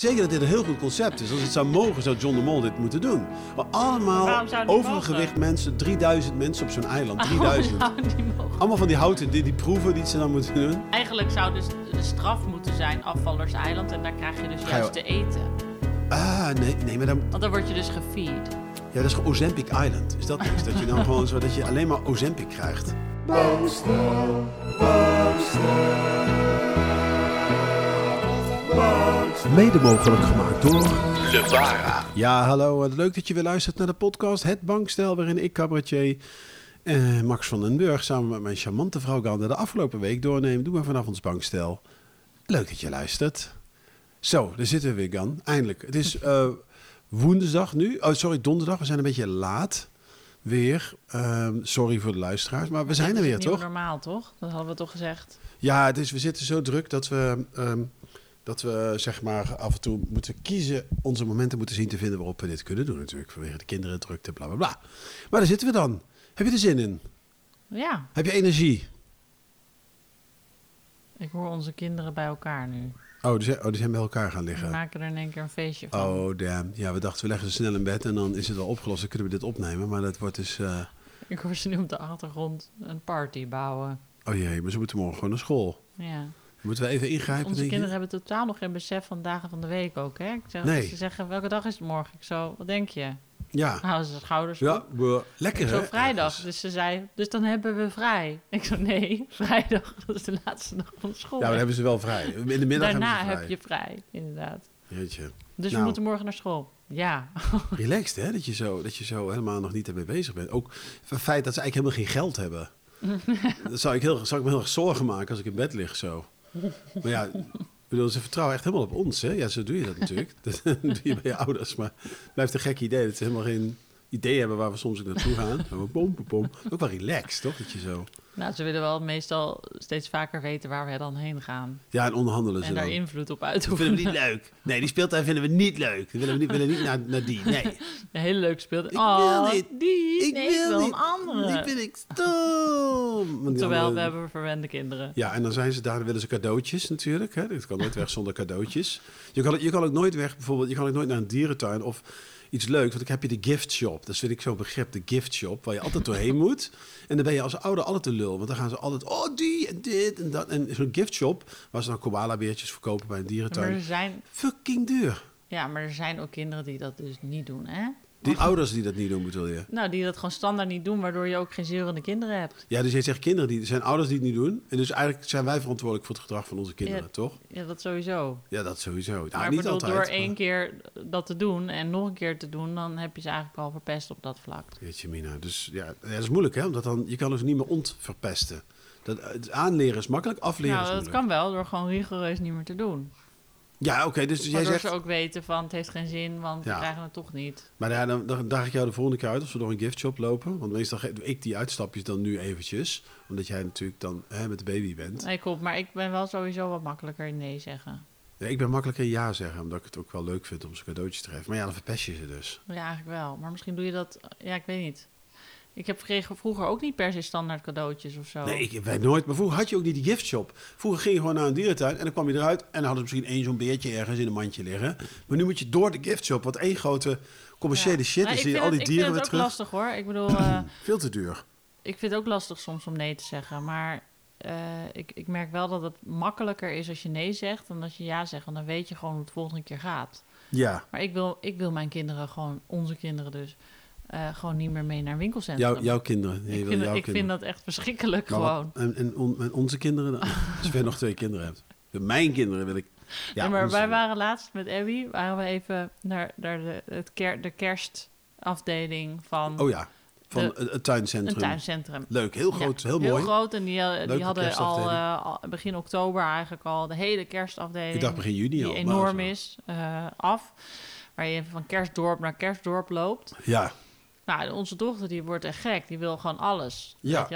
zeker dat dit een heel goed concept is. Als het zou mogen, zou John de Mol dit moeten doen. Maar allemaal overgewicht mensen, 3000 mensen op zo'n eiland. 3000. Allemaal van die houten, die proeven die ze dan moeten doen. Eigenlijk zou dus de straf moeten zijn afvallerseiland en daar krijg je dus juist te eten. Nee, maar dan... Want dan word je dus gefeed. Ja, dat is gewoon Ozempic Island. Is dat niks? Dat je dan gewoon zo, dat je alleen maar Ozempic krijgt. Bankstel. Mede mogelijk gemaakt door Levara. Ja, hallo. Leuk dat je weer luistert naar de podcast Het Bankstel, waarin ik, cabaretier Max van den Burg, samen met mijn charmante vrouw Ganda de afgelopen week doornemen. Doe maar vanaf ons bankstel. Leuk dat je luistert. Zo, daar zitten we weer, Gan. Eindelijk. Het is woensdag nu. Oh, sorry, donderdag. We zijn een beetje laat. Weer. Sorry voor de luisteraars, maar we zijn er weer, toch? Dat is normaal, toch? Dat hadden we toch gezegd? Ja, we zitten zo druk dat we zeg maar af en toe moeten kiezen, onze momenten moeten zien te vinden waarop we dit kunnen doen natuurlijk. Vanwege de kinderen, drukte, bla bla bla. Maar daar zitten we dan. Heb je er zin in? Ja. Heb je energie? Ik hoor onze kinderen bij elkaar nu. Oh, die zijn bij elkaar gaan liggen. We maken er in één keer een feestje van. Oh, damn. Ja, we dachten we leggen ze snel in bed en dan is het al opgelost. Dan kunnen we dit opnemen, maar dat wordt dus... Ik hoor ze nu op de achtergrond een party bouwen. Oh jee, maar ze moeten morgen gewoon naar school. Ja. Moeten we even ingrijpen? Onze kinderen hebben totaal nog geen besef van dagen van de week ook, hè? Ze zeggen, welke dag is het morgen? Ik zo, wat denk je? Ja. Houden ze schouders op. Ja, lekker hè? Zo vrijdag. Dus ze zei, dus dan hebben we vrij. Ik zo, nee, vrijdag, dat is de laatste dag van school. Ja, dan hebben ze wel vrij. In de middag daarna hebben ze vrij. heb je vrij, inderdaad. Jeetje. Dus we moeten morgen naar school. Ja. Relaxed hè, dat je zo helemaal nog niet ermee bezig bent. Ook het feit dat ze eigenlijk helemaal geen geld hebben. Dan zou ik me heel erg zorgen maken als ik in bed lig zo. Maar ja, ze vertrouwen echt helemaal op ons, hè? Ja, zo doe je dat natuurlijk. Dat doe je bij je ouders. Maar het blijft een gek idee dat ze helemaal geen idee hebben waar we soms ook naartoe gaan. Ook wel relaxed, toch? Dat je zo... Nou, ze willen wel meestal steeds vaker weten waar we dan heen gaan. Ja, en onderhandelen ze en daar dan. invloed op Dat uitoefenen. vinden we niet leuk. Nee, die speeltuin vinden we niet leuk. We willen niet naar die, nee. Een hele leuke speeltuin. Ik wil niet. Die? Ik wil een niet. andere. Die vind ik stom. Terwijl we hebben verwende kinderen. Ja, en dan zijn ze daar, willen ze cadeautjes natuurlijk. Hè? Dat kan nooit weg zonder cadeautjes. Je kan ook nooit weg, bijvoorbeeld, je kan ook nooit naar een dierentuin of iets leuks. Want dan heb je de gift shop. Dat vind ik zo'n begrip, de gift shop, waar je altijd doorheen moet. En dan ben je als ouder altijd de lul. Want dan gaan ze altijd, oh die en dit en dat. En zo'n gift shop, waar ze dan koala-beertjes verkopen bij een dierentuin. Maar er zijn... Fucking duur. Ja, maar er zijn ook kinderen die dat dus niet doen, hè? Die ouders die dat niet doen, bedoel je? Nou, die dat gewoon standaard niet doen, waardoor je ook geen zeurende kinderen hebt. Ja, dus jij zegt kinderen, er zijn ouders die het niet doen. En dus eigenlijk zijn wij verantwoordelijk voor het gedrag van onze kinderen, Ja, toch? Ja, dat sowieso. Ja, dat sowieso. Nou, Maar niet bedoel, altijd. door maar... één keer dat te doen en nog een keer te doen, dan heb je ze eigenlijk al verpest op dat vlak. Jeetje mina. Dus ja, dat is moeilijk, hè? Omdat dan, je kan dus niet meer ontverpesten. Het aanleren is makkelijk, afleren is Nou, dat moeilijk. kan wel, door gewoon rigoureus niet meer te doen. Ja, oké, dus jij Waardoor zegt... ze ook weten van, het heeft geen zin, want we krijgen het toch niet. Maar ja, dan daag ik jou de volgende keer uit als we door een giftshop lopen. Want meestal doe ik die uitstapjes dan nu eventjes. Omdat jij natuurlijk dan met de baby bent. Nee, klopt. Maar ik ben wel sowieso wat makkelijker in nee zeggen. Ja, ik ben makkelijker ja zeggen, omdat ik het ook wel leuk vind om ze cadeautjes te geven. Maar ja, dan verpest je ze dus. Ja, eigenlijk wel. Maar misschien doe je dat... Ja, ik weet niet. Ik heb vroeger ook niet per se standaard cadeautjes of zo. Nee, ik weet nooit. Maar vroeger had je ook niet die giftshop. Vroeger ging je gewoon naar een dierentuin en dan kwam je eruit. En dan hadden ze misschien één zo'n beertje ergens in een mandje liggen. Maar nu moet je door de giftshop, wat één grote commerciële shit is. Die al die dieren weer terug. Ik vind het ook lastig hoor. Ik bedoel... Veel te duur. Ik vind het ook lastig soms om nee te zeggen. Maar ik merk wel dat het makkelijker is als je nee zegt dan als je ja zegt. Want dan weet je gewoon hoe het volgende keer gaat. Ja. Maar ik wil mijn kinderen gewoon, onze kinderen dus... gewoon niet meer mee naar een winkelcentrum. Jouw kinderen. Ik vind dat echt verschrikkelijk maar gewoon. En onze kinderen, als je nog 2 kinderen hebt. Mijn kinderen wil ik... Ja, maar wij waren laatst met Abby, waren we even naar de kerstafdeling van... Oh ja, van het tuincentrum. Een tuincentrum. Leuk, heel groot, ja, heel mooi. Heel groot en die hadden al begin oktober eigenlijk al de hele kerstafdeling... Ik dacht begin juni die al. Die enorm is, af. Waar je van kerstdorp naar kerstdorp loopt. Ja. Nou, onze dochter die wordt echt gek. Die wil gewoon alles. Ja. Weet je?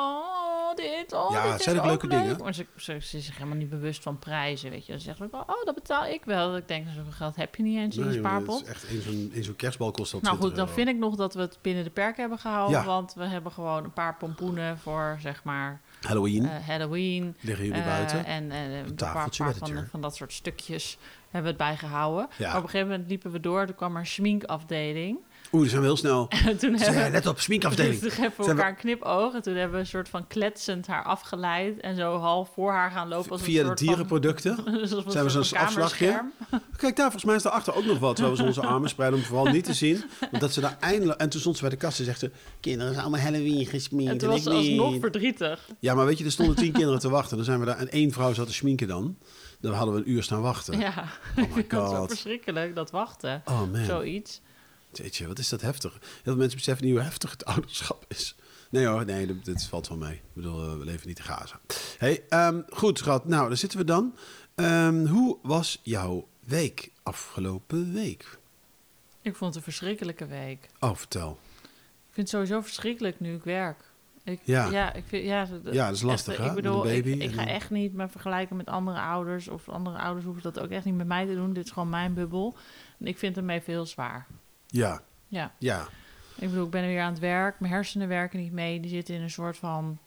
Dit, ja, dit het zijn ook leuke leuk. dingen. Maar ze is zich helemaal niet bewust van prijzen, weet je. Ze zegt ook, dat betaal ik wel. Ik denk, zoveel geld heb je niet eens in je spaarpot. Het is echt in zo'n kerstbal kost dat Nou goed, dan €20. vind ik nog dat we het binnen de perken hebben gehouden. Ja. Want we hebben gewoon een paar pompoenen voor, zeg maar... Halloween. Halloween. Liggen jullie buiten? En een paar tafeltje bij de deur. van dat soort stukjes. hebben we het bijgehouden. Ja. Maar op een gegeven moment liepen we door. Toen kwam er een schminkafdeling. Oeh, die zijn we heel snel. Toen Let op, sminkafdeling. Toen hebben we elkaar een knipoog. En toen hebben we een soort van kletsend haar afgeleid. En zo half voor haar gaan lopen. Als Via een de soort dierenproducten. Van, Zijn we zo'n afslagje? Kijk, daar volgens mij is daarachter ook nog wat. Terwijl we onze armen spreiden om vooral niet te zien. Want dat ze daar eindelijk... En toen stond ze bij de kast en zegt ze... Kinderen zijn allemaal Halloween gesminkt. En toen was ze alsnog verdrietig. Ja, maar weet je, er stonden 10 kinderen te wachten. Dan zijn we daar... En 1 vrouw zat te schminken dan. Dan hadden we een uur staan wachten. Ja, Oh my dat is zo god. verschrikkelijk, dat wachten. Oh man. Zoiets. Jeetje, wat is dat heftig. Heel veel mensen beseffen niet hoe heftig het ouderschap is. Nee hoor, nee, dit valt wel mee. Ik bedoel, we leven niet in Gaza. Hey, goed schat. Nou, daar zitten we dan. Hoe was jouw week afgelopen week? Ik vond het een verschrikkelijke week. Oh, vertel. Ik vind het sowieso verschrikkelijk nu ik werk. Ik vind, Ja, dat is lastig, echt, hè? Ik bedoel, Met een baby ik ga echt niet me vergelijken met andere ouders. Of andere ouders hoeven dat ook echt niet met mij te doen. Dit is gewoon mijn bubbel. En ik vind hem even heel zwaar. Ja. Ja. Ja. Ik bedoel, ik ben weer aan het werk. Mijn hersenen werken niet mee. Die zitten in een soort van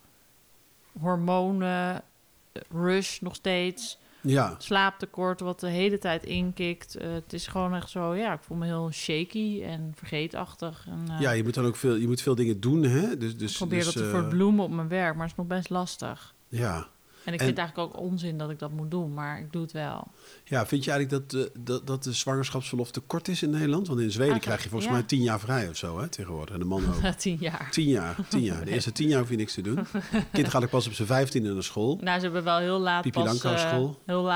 hormonen, rush nog steeds. Ja. Slaaptekort wat de hele tijd inkikt. Het is gewoon echt zo, ja, ik voel me heel shaky en vergeetachtig. En, Ja, je moet dan ook veel dingen doen, hè? Dus, ik probeer dat te verbloemen op mijn werk, maar het is nog best lastig. Ja. En ik vind het eigenlijk ook onzin dat ik dat moet doen, maar ik doe het wel. Ja, vind je eigenlijk dat de zwangerschapsverlof te kort is in Nederland? Want in Zweden krijg je volgens mij 10 jaar vrij of zo, hè, tegenwoordig. En de man ook. 10 jaar. 10 jaar. De eerste 10 jaar hoef je niks te doen. Kind gaat ook pas op zijn 15e naar school. Nou, ze hebben wel heel laat Pipi Langkous-school.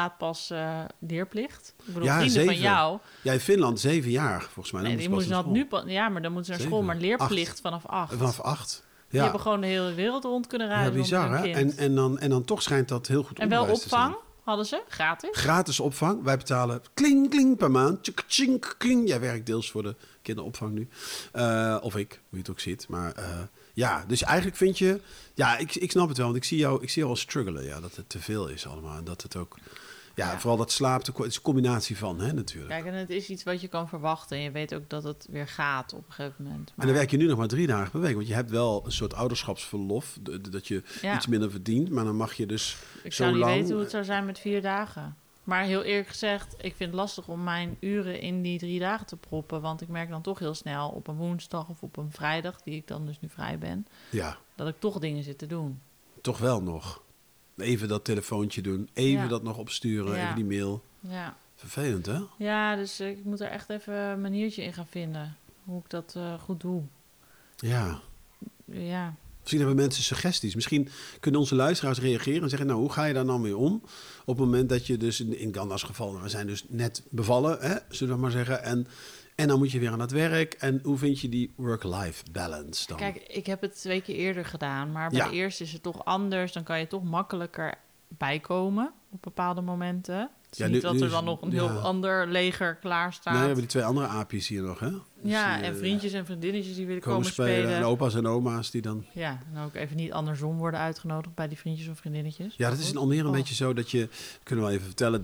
leerplicht. Ik bedoel, Ja, vrienden 7. van jou. Ja, in Finland 7 jaar, volgens mij. Dan Nee, die moet moeten ze pas naar dat school. nu ja, maar dan moeten ze naar 7, school, maar leerplicht 8. vanaf 8. Vanaf 8. Die Ja, hebben gewoon de hele wereld rond kunnen ja rijden. bizar, zonder hè? een kind. En dan toch schijnt dat heel goed En wel onderwijs te zijn. opvang hadden ze, gratis. Gratis opvang. Wij betalen kling, kling per maand. Tjik, tjink, kling. Jij werkt deels voor de kinderopvang nu. Of ik, hoe je het ook ziet. Maar ja, dus eigenlijk vind je... Ja, ik snap het wel. Want ik zie jou al struggelen. Ja, dat het te veel is allemaal. En dat het ook... Ja, vooral dat slaap, het is een combinatie van, hè, natuurlijk. Kijk, en het is iets wat je kan verwachten. En je weet ook dat het weer gaat op een gegeven moment. Maar En dan werk je nu nog maar 3 dagen per week. Want je hebt wel een soort ouderschapsverlof. Dat je iets minder verdient. Maar dan mag je dus ik zo zou niet lang... weten hoe het zou zijn met 4 dagen. Maar heel eerlijk gezegd, ik vind het lastig om mijn uren in die 3 dagen te proppen. Want ik merk dan toch heel snel op een woensdag of op een vrijdag, die ik dan dus nu vrij ben, Ja, dat ik toch dingen zit te doen. toch wel nog. Even dat telefoontje doen. Even dat nog opsturen. Ja. Even die mail. Ja. Vervelend, hè? Ja, dus ik moet er echt even een maniertje in gaan vinden. Hoe ik dat goed doe. Ja. Ja. Misschien hebben mensen suggesties. Misschien kunnen onze luisteraars reageren en zeggen... nou, hoe ga je daar nou mee om? Op het moment dat je dus in Ganda's geval... we zijn dus net bevallen, hè, zullen we maar zeggen. En dan moet je weer aan het werk. En hoe vind je die work-life balance dan? Kijk, ik heb het 2 keer eerder gedaan. Maar bij de eerste is het toch anders. Dan kan je toch makkelijker bijkomen op bepaalde momenten. Het is niet dat er dan nog een heel ander leger klaar staat. Nee, we hebben die 2 andere aapjes hier nog, hè? Dus ja, en vriendjes en vriendinnetjes die willen komen spelen. En opa's en oma's die dan... Ja, en ook even niet andersom worden uitgenodigd bij die vriendjes of vriendinnetjes. Ja, dat is in Almere een beetje zo dat je... Kunnen we wel even vertellen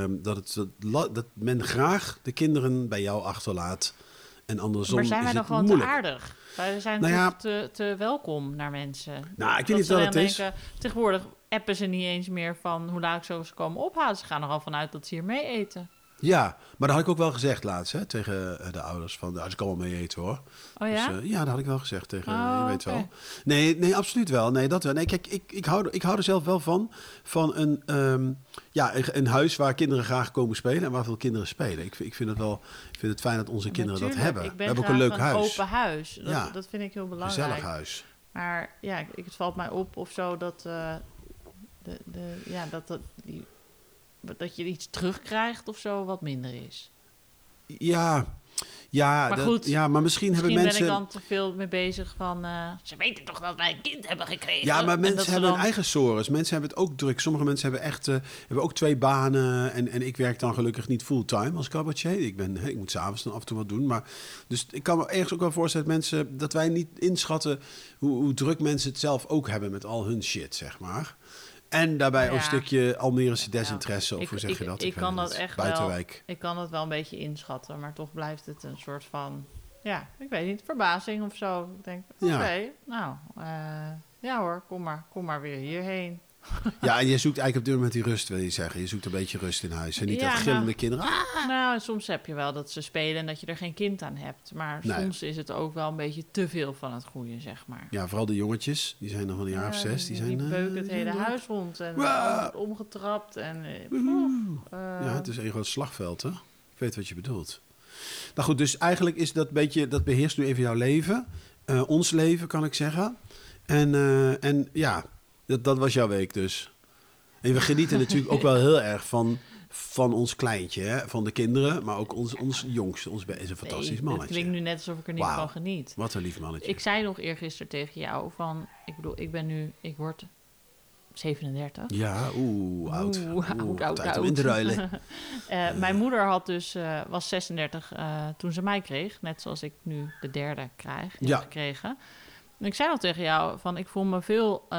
dat men graag de kinderen bij jou achterlaat. En andersom maar zijn wij is dan het gewoon moeilijk. te aardig? Wij zijn te welkom naar mensen. Nou, ik weet niet wat het is. Tegenwoordig appen ze niet eens meer van hoe laat ik zo ze komen ophalen. Ze gaan er al vanuit dat ze hier mee eten. Ja, maar dat had ik ook wel gezegd laatst, hè, tegen de ouders. Van, ze kan wel mee eten, hoor. Oh ja? Dus, ja, dat had ik wel gezegd tegen, je weet okay. wel. Nee, absoluut wel. Nee, dat wel. Nee, kijk, ik hou er zelf wel van een huis waar kinderen graag komen spelen en waar veel kinderen spelen. Ik vind het fijn dat onze kinderen dat hebben. Ik ben we hebben ook een leuk huis. Open huis. Dat vind ik heel belangrijk. Gezellig huis. Maar ja, het valt mij op of zo dat dat je iets terugkrijgt of zo wat minder is. Ja, maar goed, maar misschien hebben mensen... ben ik dan te veel mee bezig van... ze weten toch dat wij een kind hebben gekregen? Ja, maar mensen hebben hun eigen sores. Mensen hebben het ook druk. Sommige mensen hebben ook 2 banen. En ik werk dan gelukkig niet fulltime als cabaretier. Ik moet 's avonds dan af en toe wat doen. Maar, dus ik kan me ergens ook wel voorstellen dat wij niet inschatten hoe druk mensen het zelf ook hebben met al hun shit, zeg maar. En daarbij ook een stukje Almerense desinteresse, of hoe zeg je dat? Ik kan dat echt buitenwijk. wel. Ik kan dat wel een beetje inschatten, maar toch blijft het een soort van, ja, ik weet niet, verbazing of zo. Ik denk, oké, nou, ja hoor, kom maar weer hierheen. Ja, en je zoekt eigenlijk op dit moment die rust, wil je zeggen. Je zoekt een beetje rust in huis. En niet Ja, dat gillende kinderen. Nou, soms heb je wel dat ze spelen en dat je er geen kind aan hebt. Maar Nee. soms is het ook wel een beetje te veel van het goede, zeg maar. Ja, vooral de jongetjes. Die zijn nog van een jaar of 6. Die zijn beuken het hele huis rond en Waa! omgetrapt. En, ja, het is een groot slagveld, hè? Ik weet wat je bedoelt. Nou goed, dus eigenlijk is dat beetje... Dat beheerst nu even jouw leven. Ons leven, kan ik zeggen. En ja, dat was jouw week dus. En we genieten natuurlijk ook wel heel erg van ons kleintje, hè? Van de kinderen, maar ook ons jongste. Is een fantastisch mannetje. Het klinkt nu net alsof ik er niet van geniet. Wat een lief mannetje. Ik zei nog eergisteren tegen jou van... Ik word 37. Ja, oud. Oud. Tijd om in te ruilen. Mijn moeder was 36 toen ze mij kreeg. Net zoals ik nu de derde heb gekregen. En ik zei nog tegen jou van... Ik voel me veel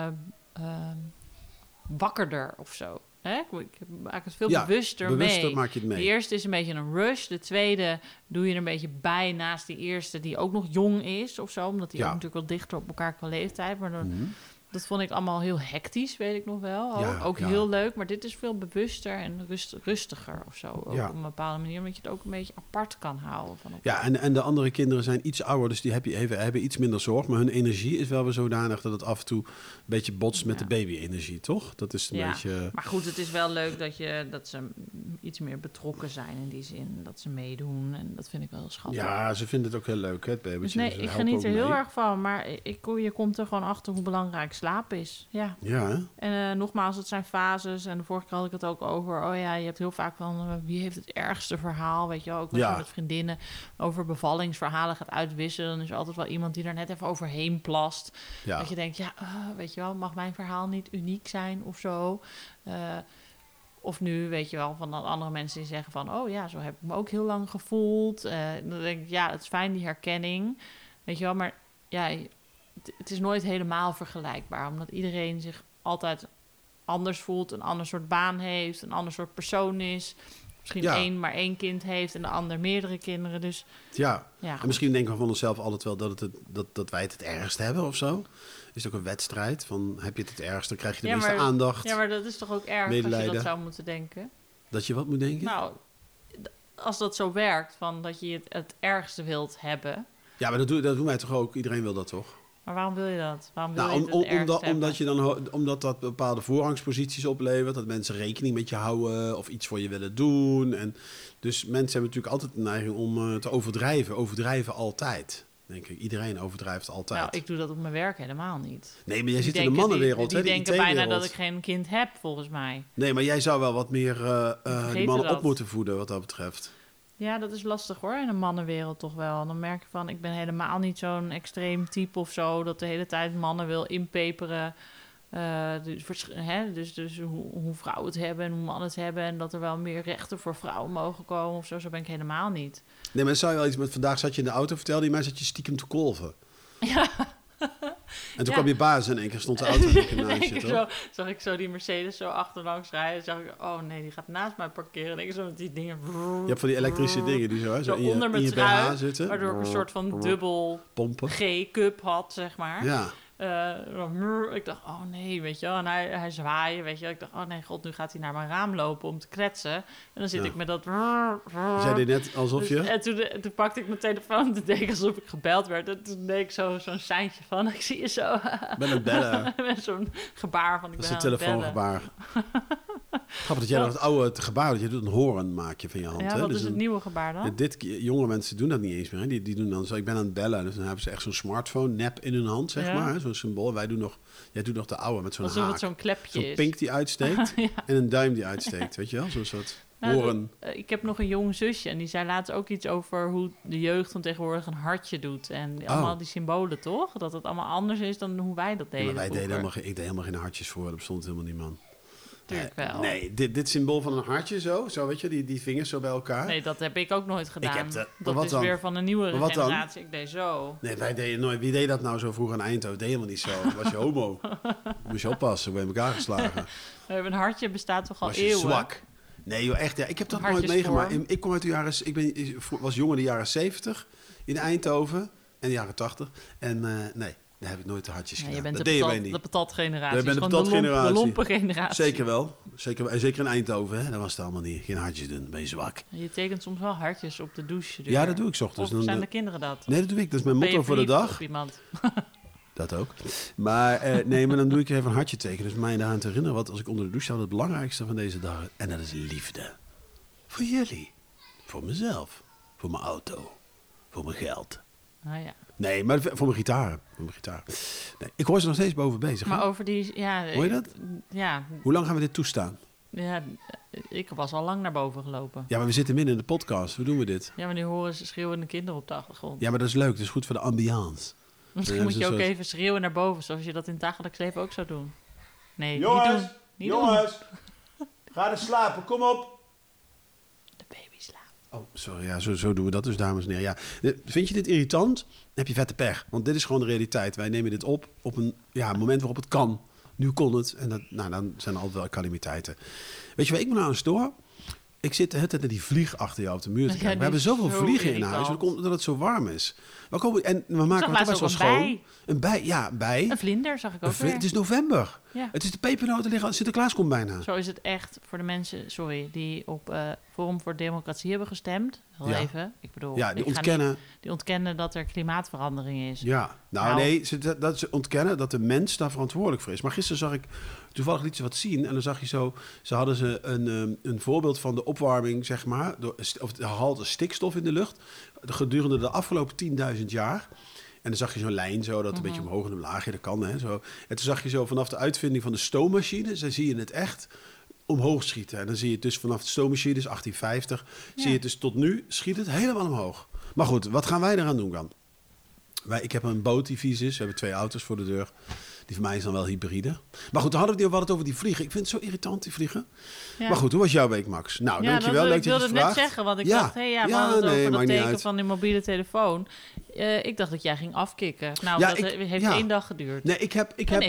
wakkerder of zo. Hè? Ik maak het veel bewuster mee. Maak je het mee. De eerste is een beetje een rush. De tweede doe je er een beetje bij naast die eerste... die ook nog jong is of zo. Omdat die ook natuurlijk wel dichter op elkaar qua leeftijd. Maar dan... Dat vond ik allemaal heel hectisch, weet ik nog wel. Ook heel leuk, maar dit is veel bewuster en rustiger of zo. Ook op een bepaalde manier, omdat je het ook een beetje apart kan houden. Van ja, en de andere kinderen zijn iets ouder, dus die hebben iets minder zorg. Maar hun energie is wel weer zodanig dat het af en toe een beetje botst met de baby-energie, toch? Dat is een beetje... Maar goed, het is wel leuk dat ze iets meer betrokken zijn in die zin. Dat ze meedoen en dat vind ik wel schattig. Ja, ze vinden het ook heel leuk, hè, het babytje. Dus nee, ik geniet er heel erg van, maar je komt er gewoon achter hoe belangrijk slaap is. Ja, hè? En nogmaals, het zijn fases. En de vorige keer had ik het ook over... Oh ja, je hebt heel vaak van... wie heeft het ergste verhaal? Weet je wel, ook met vriendinnen... over bevallingsverhalen gaat uitwisselen. Dan is er altijd wel iemand die daar net even overheen plast. Ja. Dat je denkt, weet je wel... mag mijn verhaal niet uniek zijn of zo? Of nu, weet je wel, van andere mensen die zeggen van... oh ja, zo heb ik me ook heel lang gevoeld. Dan denk ik, het is fijn die herkenning. Weet je wel, maar het is nooit helemaal vergelijkbaar. Omdat iedereen zich altijd anders voelt, een ander soort baan heeft, een ander soort persoon is. Misschien maar één kind heeft en de ander meerdere kinderen. Dus, en misschien denken we van onszelf altijd wel dat wij het ergst hebben of zo. Is het ook een wedstrijd van heb je het ergst, dan krijg je de meeste aandacht. Ja, maar dat is toch ook erg medelijden. Als je dat zou moeten denken? Dat je wat moet denken? Nou, als dat zo werkt, van dat je het ergste wilt hebben. Ja, maar dat doen wij toch ook? Iedereen wil dat toch? Maar waarom wil je dat? Waarom wil je het ergst hebben? Omdat dat bepaalde voorrangsposities oplevert. Dat mensen rekening met je houden of iets voor je willen doen. En dus mensen hebben natuurlijk altijd de neiging om te overdrijven. Overdrijven altijd, denk ik. Iedereen overdrijft altijd. Nou, ik doe dat op mijn werk helemaal niet. Nee, maar jij zit in de mannenwereld. Die denken bijna dat ik geen kind heb, volgens mij. Nee, maar jij zou wel wat meer die mannen op moeten voeden wat dat betreft. Ja, dat is lastig hoor, in een mannenwereld toch wel. Dan merk je van, ik ben helemaal niet zo'n extreem type of zo... dat de hele tijd mannen wil inpeperen. Dus hoe vrouwen het hebben en hoe mannen het hebben... en dat er wel meer rechten voor vrouwen mogen komen of zo. Zo ben ik helemaal niet. Nee, maar zou je wel iets met... Vandaag zat je in de auto, vertelde je mij, zat je stiekem te kolven. Ja. En toen kwam je baas en één keer stond de auto naast je, toch? Zag ik zo die Mercedes zo achterlangs rijden. Zag ik, oh nee, die gaat naast mij parkeren. En ik zo met die dingen... Je hebt van die elektrische dingen die zo onder mijn trui zitten. Waardoor ik een soort van dubbel pompen G-cup had, zeg maar. Ja. Ik dacht, oh nee, weet je wel. En hij zwaaien, weet je wel. Ik dacht, oh nee, god, nu gaat hij naar mijn raam lopen om te kletsen. En dan zit ik met dat... Zei hij net alsof je... En toen pakte ik mijn telefoon, toen deed ik alsof ik gebeld werd. En toen deed ik zo'n seintje van, ik zie je zo. Ben het bellen. Met zo'n gebaar van, ik ben aan het bellen. Dat is een telefoongebaar. Grappig dat jij nog het oude gebaar, dat je doet een horen maak je van je hand. Ja, wat is het nieuwe gebaar dan? Jonge mensen doen dat niet eens meer. Hè? Die doen dan zo, ik ben aan het bellen. Dus dan hebben ze echt zo'n smartphone, nep in hun hand, zeg maar. Hè? Zo'n symbool. Jij doet nog de oude met zo'n alsof haak. Het zo'n klepje zo'n pink die uitsteekt en een duim die uitsteekt. Weet je wel? Zo'n soort horen. Ik heb nog een jong zusje en die zei laatst ook iets over hoe de jeugd van tegenwoordig een hartje doet. En allemaal die symbolen, toch? Dat het allemaal anders is dan hoe wij dat deden. Maar ik deed helemaal geen hartjes voor. Dat bestond helemaal niet, man. Wel. Nee, dit symbool van een hartje zo weet je, die vingers zo bij elkaar. Nee, dat heb ik ook nooit gedaan. Dat is dan? Weer van een nieuwere generatie. Ik deed zo. Nee, wij deden nooit. Wie deed dat nou zo vroeger in Eindhoven? Deed helemaal niet zo. Was je homo? Moest je oppassen, we hebben elkaar geslagen. Een hartje bestaat toch al was je eeuwen? Zwak. Nee joh, echt. Ja. Ik heb dat nooit meegemaakt. Ik kom uit de jaren... Ik was jong in de jaren 70 in Eindhoven. En de jaren 80. En nee. Daar heb ik nooit de hartjes gedaan. Je bent dat deden wij niet. de patatgeneratie. Je bent de patatgeneratie. De lompe generatie. Zeker wel. Zeker in Eindhoven. Hè? Dat was het allemaal niet. Geen hartjes doen. Ben je zwak. Je tekent soms wel hartjes op de douche. Ja, dat doe ik 's ochtends. Of zijn de kinderen dat? Nee, dat doe ik. Dat is mijn motto voor de dag. Op iemand? Dat ook. Maar maar dan doe ik even een hartje tekenen. Dus mij daaraan te herinneren wat als ik onder de douche sta, het belangrijkste van deze dag. En dat is liefde. Voor jullie. Voor mezelf. Voor mijn auto. Voor mijn geld. Ah ja. Nee, maar voor mijn gitaar. Nee, ik hoor ze nog steeds boven bezig. Maar hè? over die... Ja, hoor je dat? Ja. Hoe lang gaan we dit toestaan? Ja, ik was al lang naar boven gelopen. Ja, maar we zitten midden in de podcast. Hoe doen we dit? Ja, maar nu horen ze schreeuwende kinderen op de achtergrond. Ja, maar dat is leuk. Dat is goed voor de ambiance. Misschien Ja, moet je ook soort... even schreeuwen naar boven, zoals je dat in het dagelijks leven ook zou doen. Nee, Jongens, niet doen. Ga er slapen. Kom op. De baby slaapt. Oh, sorry. Ja, zo doen we dat dus, dames en heren. Ja. Vind je dit irritant? Dan heb je vette pech. Want dit is gewoon de realiteit. Wij nemen dit op een moment waarop het kan. Nu kon het. En dan zijn er altijd wel calamiteiten. Weet je waar ik me nou aan stoor? Ik zit de hele tijd naar die vlieg achter jou op de muur te kijken. We hebben zoveel vliegen in huis. Dat komt omdat het zo warm is. We maken het best wel schoon. Een bij, ja, bij. Een vlinder zag ik ook weer. Het is november. Ja. Het is de pepernoten liggen. Sinterklaas komt bijna. Zo is het echt voor de mensen, die op Forum voor Democratie hebben gestemd. Heel Ja. even. Ik bedoel, Ja, die ontkennen dat er klimaatverandering is. Ja, ze ontkennen dat de mens daar verantwoordelijk voor is. Maar gisteren zag ik, toevallig liet ze wat zien. En dan zag je zo, hadden ze een voorbeeld van de opwarming, zeg maar. Of de gehalte stikstof in de lucht. Gedurende de afgelopen 10.000 jaar. En dan zag je zo'n lijn zo, dat een beetje omhoog en omlaag. Dat kan, hè. Zo. En toen zag je zo vanaf de uitvinding van de stoommachine, dan zie je het echt omhoog schieten. En dan zie je het dus vanaf de stoommachine, dus 1850, zie je het dus tot nu, schiet het helemaal omhoog. Maar goed, wat gaan wij eraan doen dan? Ik heb een boot die vies is. We hebben 2 auto's voor de deur. Die van mij is dan wel hybride. Maar goed, we hadden het over die vliegen. Ik vind het zo irritant, die vliegen. Ja. Maar goed, hoe was jouw week, Max? Nou, dankjewel. Ik wilde het net zeggen, want ik dacht... we hadden het over dat teken van die mobiele telefoon. Ik dacht dat jij ging afkicken. Nou, dat heeft 1 dag geduurd. Nee, ik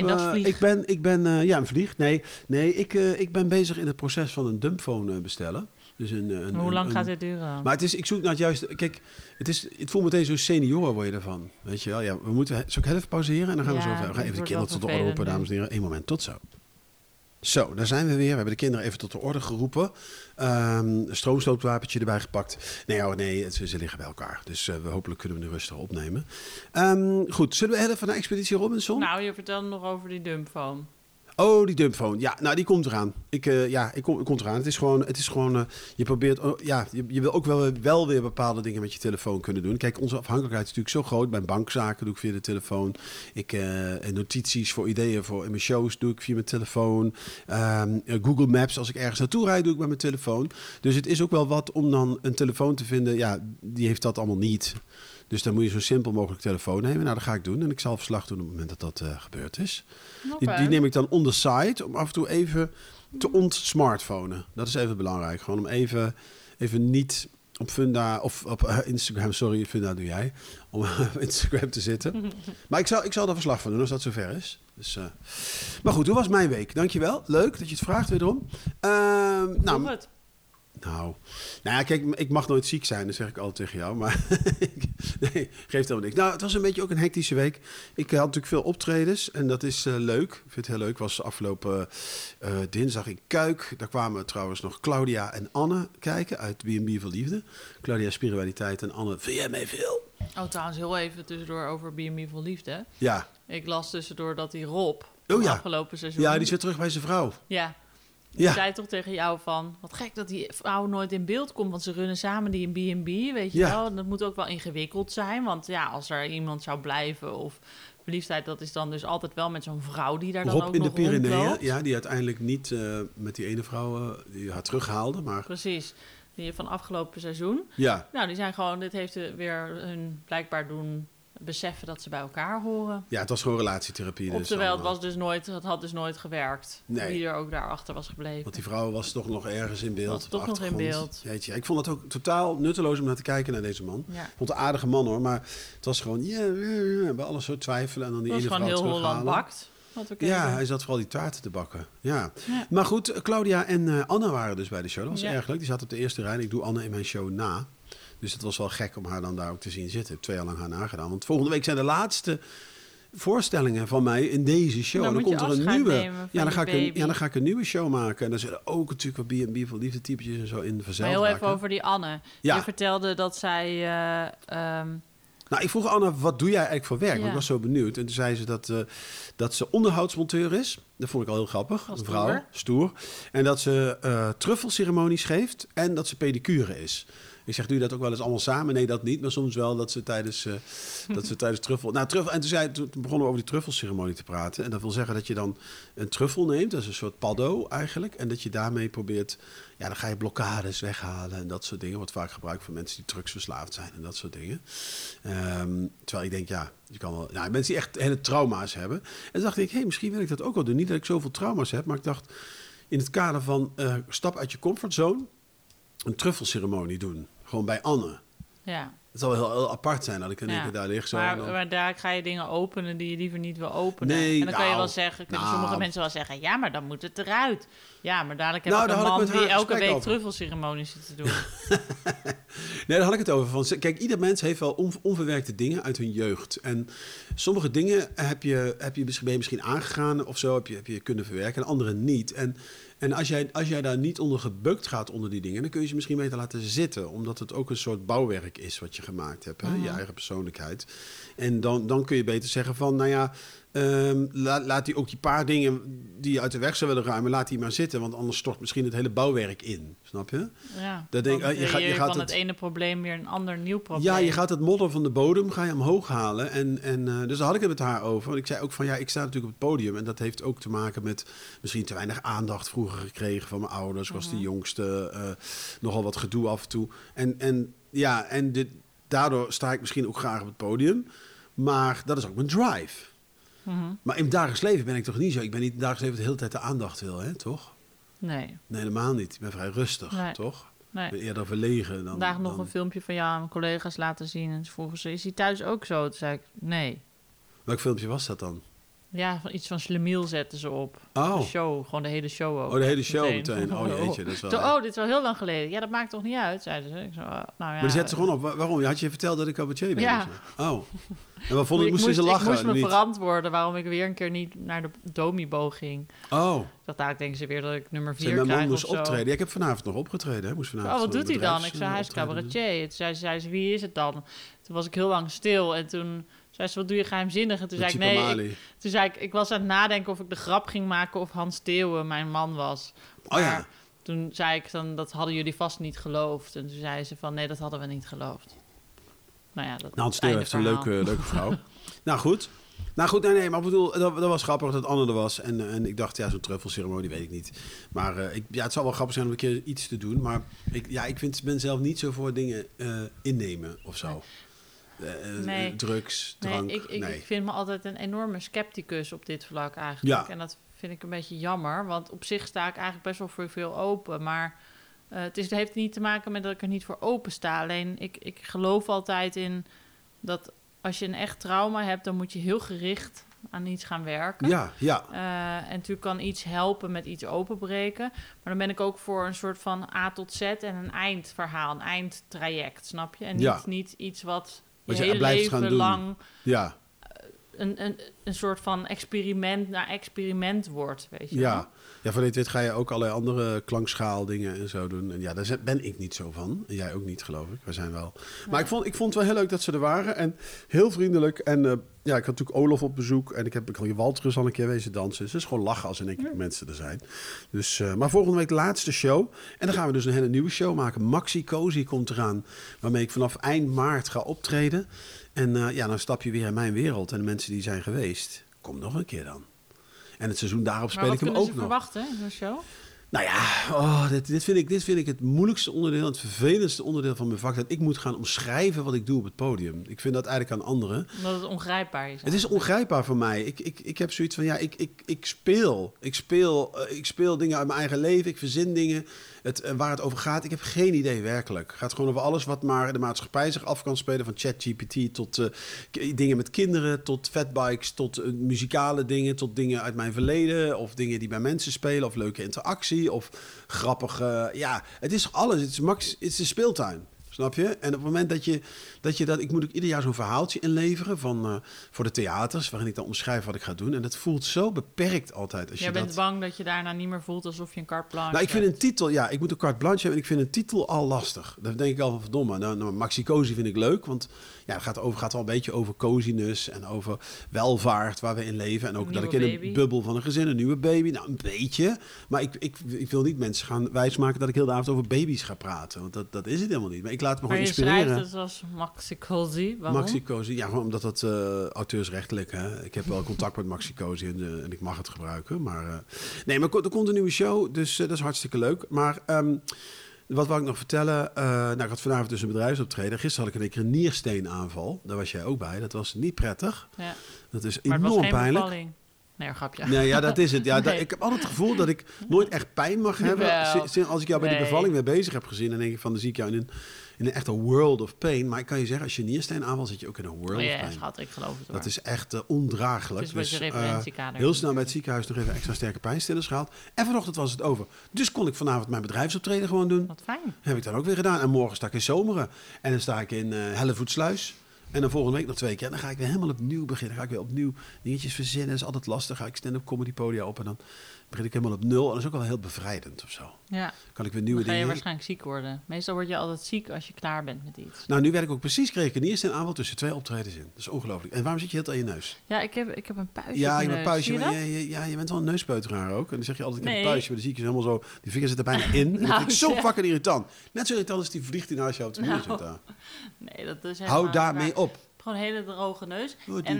ben een vlieg. Nee, ik ben bezig in het proces van een dumbphone bestellen. Dus hoe lang gaat dit duren? Maar ik zoek naar het juiste... Kijk, het voelt meteen zo senior word je ervan. Weet je wel? Ja, we moeten... Zal ik even pauzeren en dan gaan we zo verder. We gaan even de kinderen tot de orde roepen, dames en heren. 1 moment, tot zo. Zo, daar zijn we weer. We hebben de kinderen even tot de orde geroepen. Een stroomstootwapentje erbij gepakt. Nee, ze liggen bij elkaar. Dus hopelijk kunnen we nu rustig opnemen. Goed, zullen we even naar Expeditie Robinson? Nou, je vertelde nog over die dumbphone. Oh, die dumbphone. Ja, nou, die komt eraan. Ik komt eraan. Het is gewoon je probeert... je wil ook wel weer bepaalde dingen met je telefoon kunnen doen. Kijk, onze afhankelijkheid is natuurlijk zo groot. Bij bankzaken doe ik via de telefoon. Notities voor ideeën in mijn shows doe ik via mijn telefoon. Google Maps, als ik ergens naartoe rijd, doe ik met mijn telefoon. Dus het is ook wel wat om dan een telefoon te vinden. Ja, die heeft dat allemaal niet. Dus dan moet je zo simpel mogelijk telefoon nemen. Nou, dat ga ik doen. En ik zal verslag doen op het moment dat gebeurd is. Okay. Die neem ik dan on the side om af en toe even te ontsmartphonen. Dat is even belangrijk. Gewoon om even niet op Funda of op Instagram, sorry, Funda doe jij, om op Instagram te zitten. Maar ik zal daar verslag van doen als dat zover is. Dus, maar goed, hoe was mijn week? Dankjewel. Leuk dat je het vraagt wederom. Nou ja, kijk, ik mag nooit ziek zijn, dat zeg ik altijd tegen jou. Maar nee, geeft helemaal niks. Nou, het was een beetje ook een hectische week. Ik had natuurlijk veel optredens en dat is leuk. Ik vind het heel leuk. Ik was afgelopen dinsdag in Kuik. Daar kwamen trouwens nog Claudia en Anne kijken uit B&B voor Liefde. Claudia Spiritualiteit en Anne, vind jij mij veel? Oh, trouwens, heel even tussendoor over B&B voor Liefde. Ja. Ik las tussendoor dat die Rob, afgelopen seizoen... Ja, die zit terug bij zijn vrouw. Ja. Die zei toch tegen jou van... Wat gek dat die vrouw nooit in beeld komt... want ze runnen samen die in B&B, weet je wel. Dat moet ook wel ingewikkeld zijn. Want ja, als er iemand zou blijven of verliefdheid... dat is dan dus altijd wel met zo'n vrouw die daar Rob dan ook in nog de Pyreneeën, rondloopt. ja, die uiteindelijk niet met die ene vrouw die haar terughaalde. Maar... Precies, die van afgelopen seizoen. Ja. Nou, die zijn gewoon... Dit heeft weer hun blijkbaar doen... beseffen dat ze bij elkaar horen. Ja, het was gewoon relatietherapie. Oftewel, het had dus nooit gewerkt. Nee. Wie er ook daarachter was gebleven. Want die vrouw was toch nog ergens in beeld. Was toch nog in beeld. Jeetje, ik vond het ook totaal nutteloos om naar te kijken naar deze man. Ja. Ik vond het een aardige man hoor, maar het was gewoon... bij alles zo twijfelen en dan die ene vrouw terughalen. Het was gewoon heel Holland bakt. Ja, hij zat vooral die taarten te bakken. Ja. Maar goed, Claudia en Anne waren dus bij de show. Dat was erg leuk. Die zaten op de eerste rij. Ik doe Anne in mijn show na. Dus het was wel gek om haar dan daar ook te zien zitten. Ik heb 2 jaar lang haar nagedaan. Want volgende week zijn de laatste voorstellingen van mij in deze show. Dan komt er een nieuwe. Dan ga ik een nieuwe show maken. En dan zullen ook natuurlijk wat B&B voor liefde typetjes en zo in verzeild Maar heel raken. even over die Anne. Ja. Je vertelde dat zij... Nou, ik vroeg Anne, wat doe jij eigenlijk voor werk? Want ik was zo benieuwd. En toen zei ze dat ze onderhoudsmonteur is. Dat vond ik al heel grappig. Een vrouw, stoer. En dat ze truffelceremonies geeft en dat ze pedicure is. Ik zeg, doe je dat ook wel eens allemaal samen? Nee, dat niet. Maar soms wel dat ze tijdens truffel... Nou, truffel... En toen begonnen we over die truffelceremonie te praten. En dat wil zeggen dat je dan een truffel neemt. Dat is een soort paddo eigenlijk. En dat je daarmee probeert... Ja, dan ga je blokkades weghalen en dat soort dingen. Wordt vaak gebruikt voor mensen die drugsverslaafd zijn en dat soort dingen. Terwijl ik denk, ja, je kan wel... Nou, mensen die echt hele trauma's hebben. En toen dacht ik, misschien wil ik dat ook wel doen. Niet dat ik zoveel trauma's heb, maar ik dacht... In het kader van stap uit je comfortzone... een truffelceremonie doen. Gewoon bij Anne. Ja. Het zal wel heel apart zijn dat ik in één keer daar lig. Zo maar daar ga je dingen openen die je liever niet wil openen. Nee, en dan kan je wel zeggen, sommige mensen wel zeggen... ja, maar dan moet het eruit. Ja, maar dadelijk heb ik een man die elke week truffelceremonies zit te doen. Nee, daar had ik het over. Van, kijk, ieder mens heeft wel onverwerkte dingen uit hun jeugd. En sommige dingen ben je misschien aangegaan of zo, heb je kunnen verwerken. En andere niet. En als jij daar niet onder gebukt gaat onder die dingen... dan kun je ze misschien beter laten zitten. Omdat het ook een soort bouwwerk is wat je gemaakt hebt. Hè? Je eigen persoonlijkheid. En dan kun je beter zeggen van... nou ja, laat die ook die paar dingen die je uit de weg zou willen ruimen... laat die maar zitten. Want anders stort misschien het hele bouwwerk in. Snap je? Ja, je gaat van het ene probleem weer een ander nieuw probleem. Ja, je gaat het modder van de bodem ga je omhoog halen. Dus daar had ik het met haar over. Want ik zei ook van, ik sta natuurlijk op het podium. En dat heeft ook te maken met misschien te weinig aandacht vroeger gekregen van mijn ouders. Ik was de jongste, nogal wat gedoe af en toe. Daardoor sta ik misschien ook graag op het podium. Maar dat is ook mijn drive. Maar in het dagelijks leven ben ik toch niet zo. Ik ben niet in het dagelijks leven de hele tijd de aandacht wil, hè, toch? Nee, helemaal niet. Ik ben vrij rustig, toch? Nee. Ik ben eerder verlegen dan... Vandaag nog een filmpje van jou aan mijn collega's laten zien. En vroegen ze, is hij thuis ook zo? Toen zei ik, nee. Welk filmpje was dat dan? Ja, iets van Schlemiel zetten ze op. Oh. De show, gewoon de hele show ook. Oh, de hele show meteen. Oh, jeetje. Dat is wel... dit is wel heel lang geleden. Ja, dat maakt toch niet uit, zeiden ze. Ik zo, maar die zetten ze gewoon op. Waarom? Had je verteld dat ik cabaretier ben? Ja. Oh. En wat moesten ze lachen? Ik moest me verantwoorden waarom ik weer een keer niet naar de Domibo ging. Oh. Ik dacht, daar denken ze weer dat ik nummer 4 krijg of zo. Mijn man moest optreden. optreden. Ja, ik heb vanavond nog opgetreden. Wat doet hij dan? Ik zei, hij is cabaretier. Toen zei ze, wie is het dan? Toen was ik heel lang stil en toen... zei ze, wat doe je geheimzinnig? En toen zei ik, nee. Toen zei ik was aan het nadenken of ik de grap ging maken of Hans Theeuwen mijn man was. Maar ja. Toen zei ik dan, dat hadden jullie vast niet geloofd. En toen zei ze van, nee, dat hadden we niet geloofd. Nou ja, dat Hans Theeuwen heeft een leuke vrouw. Nou goed, nee, maar ik bedoel, dat was grappig dat Anne er was. En ik dacht, zo'n truffelceremonie weet ik niet. Maar het zal wel grappig zijn om een keer iets te doen. Maar ik ben zelf niet zo voor dingen innemen of zo. Nee. Drugs, drank. Ik vind me altijd een enorme scepticus op dit vlak eigenlijk. Ja. En dat vind ik een beetje jammer. Want op zich sta ik eigenlijk best wel voor veel open. Maar het heeft niet te maken met dat ik er niet voor open sta. Alleen ik geloof altijd in dat als je een echt trauma hebt... dan moet je heel gericht aan iets gaan werken. Ja. En natuurlijk kan iets helpen met iets openbreken. Maar dan ben ik ook voor een soort van A tot Z en een eindverhaal. Een eindtraject, snap je? En niet iets wat... je hele leven lang een soort van experiment naar experiment wordt, weet je wel? Ja, van dit ga je ook allerlei andere klankschaal dingen en zo doen. En daar ben ik niet zo van. En jij ook niet, geloof ik. We zijn wel... Ja. Maar ik vond het wel heel leuk dat ze er waren. En heel vriendelijk. En ik had natuurlijk Olaf op bezoek. En ik had je Walterus al een keer wezen dansen. Dus het is gewoon lachen als in één keer mensen er zijn. Dus, maar volgende week de laatste show. En dan gaan we dus een hele nieuwe show maken. Maxi Cozy komt eraan. Waarmee ik vanaf eind maart ga optreden. En dan stap je weer in mijn wereld. En de mensen die zijn geweest, kom nog een keer dan. En het seizoen daarop speel ik hem ook nog. Maar wat kunnen ze verwachten in zo'n show? Nou ja, dit vind ik het moeilijkste onderdeel, het vervelendste onderdeel van mijn vak. Dat ik moet gaan omschrijven wat ik doe op het podium. Ik vind dat eigenlijk aan anderen. Omdat het ongrijpbaar is. Het is ongrijpbaar voor mij. Ik heb zoiets van, ik speel dingen uit mijn eigen leven. Ik verzin dingen waar het over gaat. Ik heb geen idee werkelijk. Het gaat gewoon over alles wat maar de maatschappij zich af kan spelen. Van ChatGPT tot dingen met kinderen, tot fatbikes, tot muzikale dingen, tot dingen uit mijn verleden. Of dingen die bij mensen spelen, of leuke interactie. Of grappige... het is alles. Het is een speeltuin. Snap je? En op het moment dat ik moet ook ieder jaar zo'n verhaaltje inleveren voor de theaters, waarin ik dan omschrijf wat ik ga doen. En dat voelt zo beperkt altijd. Jij bent bang dat je daarna niet meer voelt alsof je een carte blanche hebt. Ik vind een titel, ik moet een carte blanche hebben en ik vind een titel al lastig. Dan denk ik al van verdomme. Nou, Maxi Cozy vind ik leuk, want het gaat wel een beetje over coziness en over welvaart waar we in leven. En ook dat ik in een bubbel van een gezin, een nieuwe baby. Nou, een beetje. Maar ik wil niet mensen gaan wijsmaken dat ik heel de avond over baby's ga praten. Want dat is het helemaal niet. Maar ik laat me gewoon inspireren. Maar je schrijft het als Maxi Cozy. Waarom? Maxi Cozy, gewoon omdat dat auteursrechtelijk... Hè? Ik heb wel contact met Maxi Cozy en ik mag het gebruiken. Maar maar er komt een nieuwe show, dus dat is hartstikke leuk. Maar wat wou ik nog vertellen? Ik had vanavond dus een bedrijfsoptreden. Gisteren had ik een keer een niersteenaanval. Daar was jij ook bij. Dat was niet prettig. Ja. Dat is maar enorm het was geen pijnlijk. Bevalling. Nee, grapje. Nee, ja, dat is het. Ja, Nee. ik heb altijd het gevoel dat ik nooit echt pijn mag hebben. Als ik jou bij die bevalling mee bezig heb gezien, dan denk ik van, dan zie ik jou in een echte world of pain. Maar ik kan je zeggen, als je niersteenaanval zit je ook in een world of pain. Schat, ik geloof het hoor. Dat is echt ondraaglijk. Het is wat je referentiekader. Heel snel bij het ziekenhuis nog even extra sterke pijnstillers gehaald. En vanochtend was het over. Dus kon ik vanavond mijn bedrijfsoptreden gewoon doen. Wat fijn. Heb ik dan ook weer gedaan. En morgen sta ik in Zomeren. En dan sta ik in Hellevoetsluis. En dan volgende week nog 2 keer. En dan ga ik weer helemaal opnieuw beginnen. Dan ga ik weer opnieuw dingetjes verzinnen. Dat is altijd lastig. Ga ik stand-up comedy podia op en dan begin ik helemaal op nul. En dat is ook wel heel bevrijdend of zo. Ja. Kan ik weer nieuwe Dan ga je dingen... waarschijnlijk ziek worden. Meestal word je altijd ziek als je klaar bent met iets. Nou, nu werd ik ook precies, kreeg ik een eerste aanval tussen 2 optredens in. Dat is ongelooflijk. En waarom zit je heel aan je neus? Ja, ik heb een puistje Ja, op je mijn hebt een neus. puistje. Zie je dat? Je bent wel een neuspeuteraar ook. En dan zeg je altijd, ik heb Nee. een puistje. Maar dan zie ik je helemaal zo... Die vingers zitten bijna in. En dat vind ik zo ja. fucking irritant. Net zo irritant als die vliegt die naast jou op de muur zit daar. Nee, dat is Hou daarmee op. Gewoon een hele droge neus.